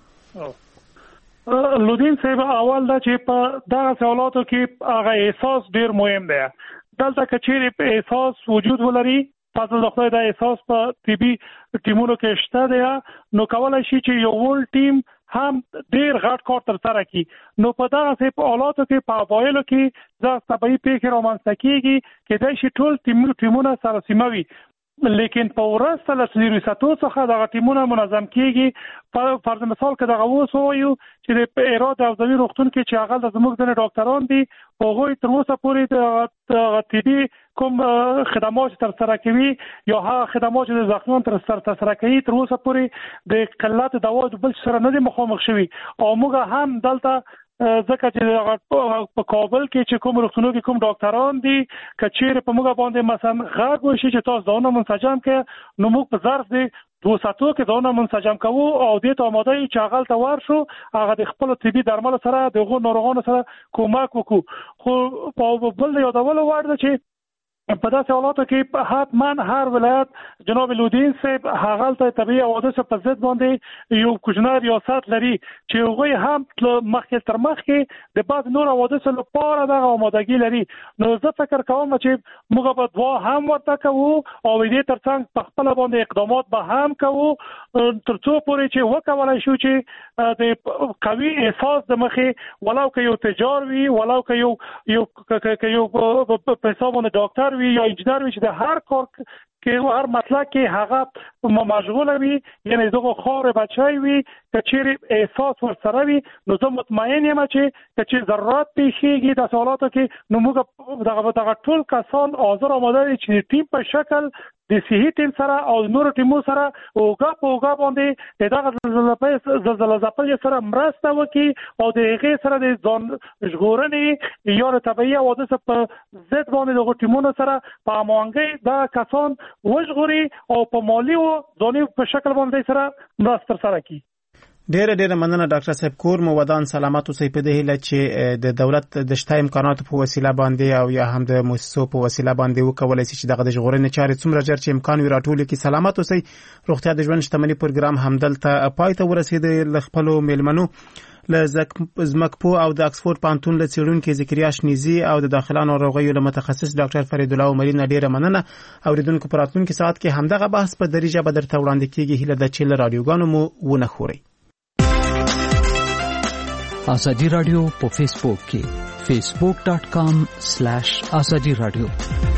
لودین صاحب، اول دا چې په دغه حالاتو کې هغه احساس ډیر مهم دی. دلته که چیرې احساس وجود ولري، فضل د خدای دا احساس په طبي ټیمونو کې شته دی، نو کولای شي چې یو ول ټیم هم ډیر غټ کار تر سره کړي. نو په دغه په حالاتو کې په اوایلو کې دا طبي پیښې رامنځته کېږي، کېدای شي ټول ټیمونه سره سیمه وي، لیکن په ورسته له ریاستو څخه دغه ټیمونه منظم کېږي. فرض مثال که دغه اوس ووایو چې د هرات او ځوي روغتون کې چې هغه د زموږ ځینې ډاکټران دي، هغوی تر اوسه پورې د طبي کوم خدمات تر سره کوي یا هغه خدمات چې د زخمیانو تر سره کوي تر اوسه پورې د قلت دوا د بل سره نه دي مخامخ شوي. او موږ هم دلته ځکه چې په کابل کې چې کوم روغتونونو کې کوم ډاکټران دي، که چیرې په موږ باندې مثلا غږ وشي چې تاسو ځانونه منسجم کړئ، نو موږ په ظرف د دوه ساعتو کې ځانونه منسجم کوو او دې ته آماده یو چې هغه ته ورشو، هغه د خپل طبي درملو سره د هغو ناروغانو سره کومک وکړو. خو په بل یادولو وړ ده چې په داسې حالاتو کې حتما هر ولایت جناب لودین صاحب هغه ته طبي حوادثو په ضد باندې یو کوچنی ریاست لري چې هغوی هم مخکې تر مخکې د بعض نور حوادثو لپاره دغه آمادګي لري. نو زه فکر کوم چې موږ به دعا هم ورته کوو او دې ترڅنګ په خپله باندې اقدامات به هم کوو تر څو پورې چې وکولای شو چې د قوي احساس د مخې ولو که یو تجار وي، ولو که یو یو که یو په حساب باندې ډاکټر وي یا انجینر وي چې د هر کار کې هر مسله کې هغه مشغول وي یعنی دغه خور بچای وي کچېر احساس ورسره وي نو زه مطمئن یم چې کچې ضرورت پیښیږي د سوالاتو کې نو موږ دغه دغه ټول کسان حاضر آماده دي چې ټیم په شکل د صحي ټیم سره او نور ټیمو سره اوګه په اوګه باندې دغه زلزلې په زلزلې ځپل سره مرسته وکړي او د هغې سره د ځان ژغورنې یا د طبيعي حوادث په ضد باندې دغه ټیمونو سره په هماهنګۍ دا کسان وژغوري او په مالي او ځاني په شکل باندې سره مرسته سره کوي. ډیره ډیره مننه ډاکټر صاحب کور مو ودان سلامات اوسئ په دې هیله چې د دولت د شته امکاناتو په وسیله باندې او یا هم د مؤسسو په وسیله باندې وکولای شي چې دغه د ژغورنې چارې څومره ژر چې امکان وي راټول کړي. سلامات اوسئ. روغتیا د ژوند شتمنۍ پروګرام همدلته پای ته ورسېد. له خپلو میلمنو له زمکپو او د اکسفورد پانتون له څېړونکي ذکریا شنیزي او د داخله ناروغیو له متخصص ډاکټر فرید الله عمري نه ډیره مننه. اوریدونکو په راتلونکي ساعت کې همدغه بحث په دري ژبه درته وړاندې کیږي. هیله ده چې له رادیوګانو مو ونه خورئ. آزادی رادیو په فیسبوک کې facebook dot com slash azadi radio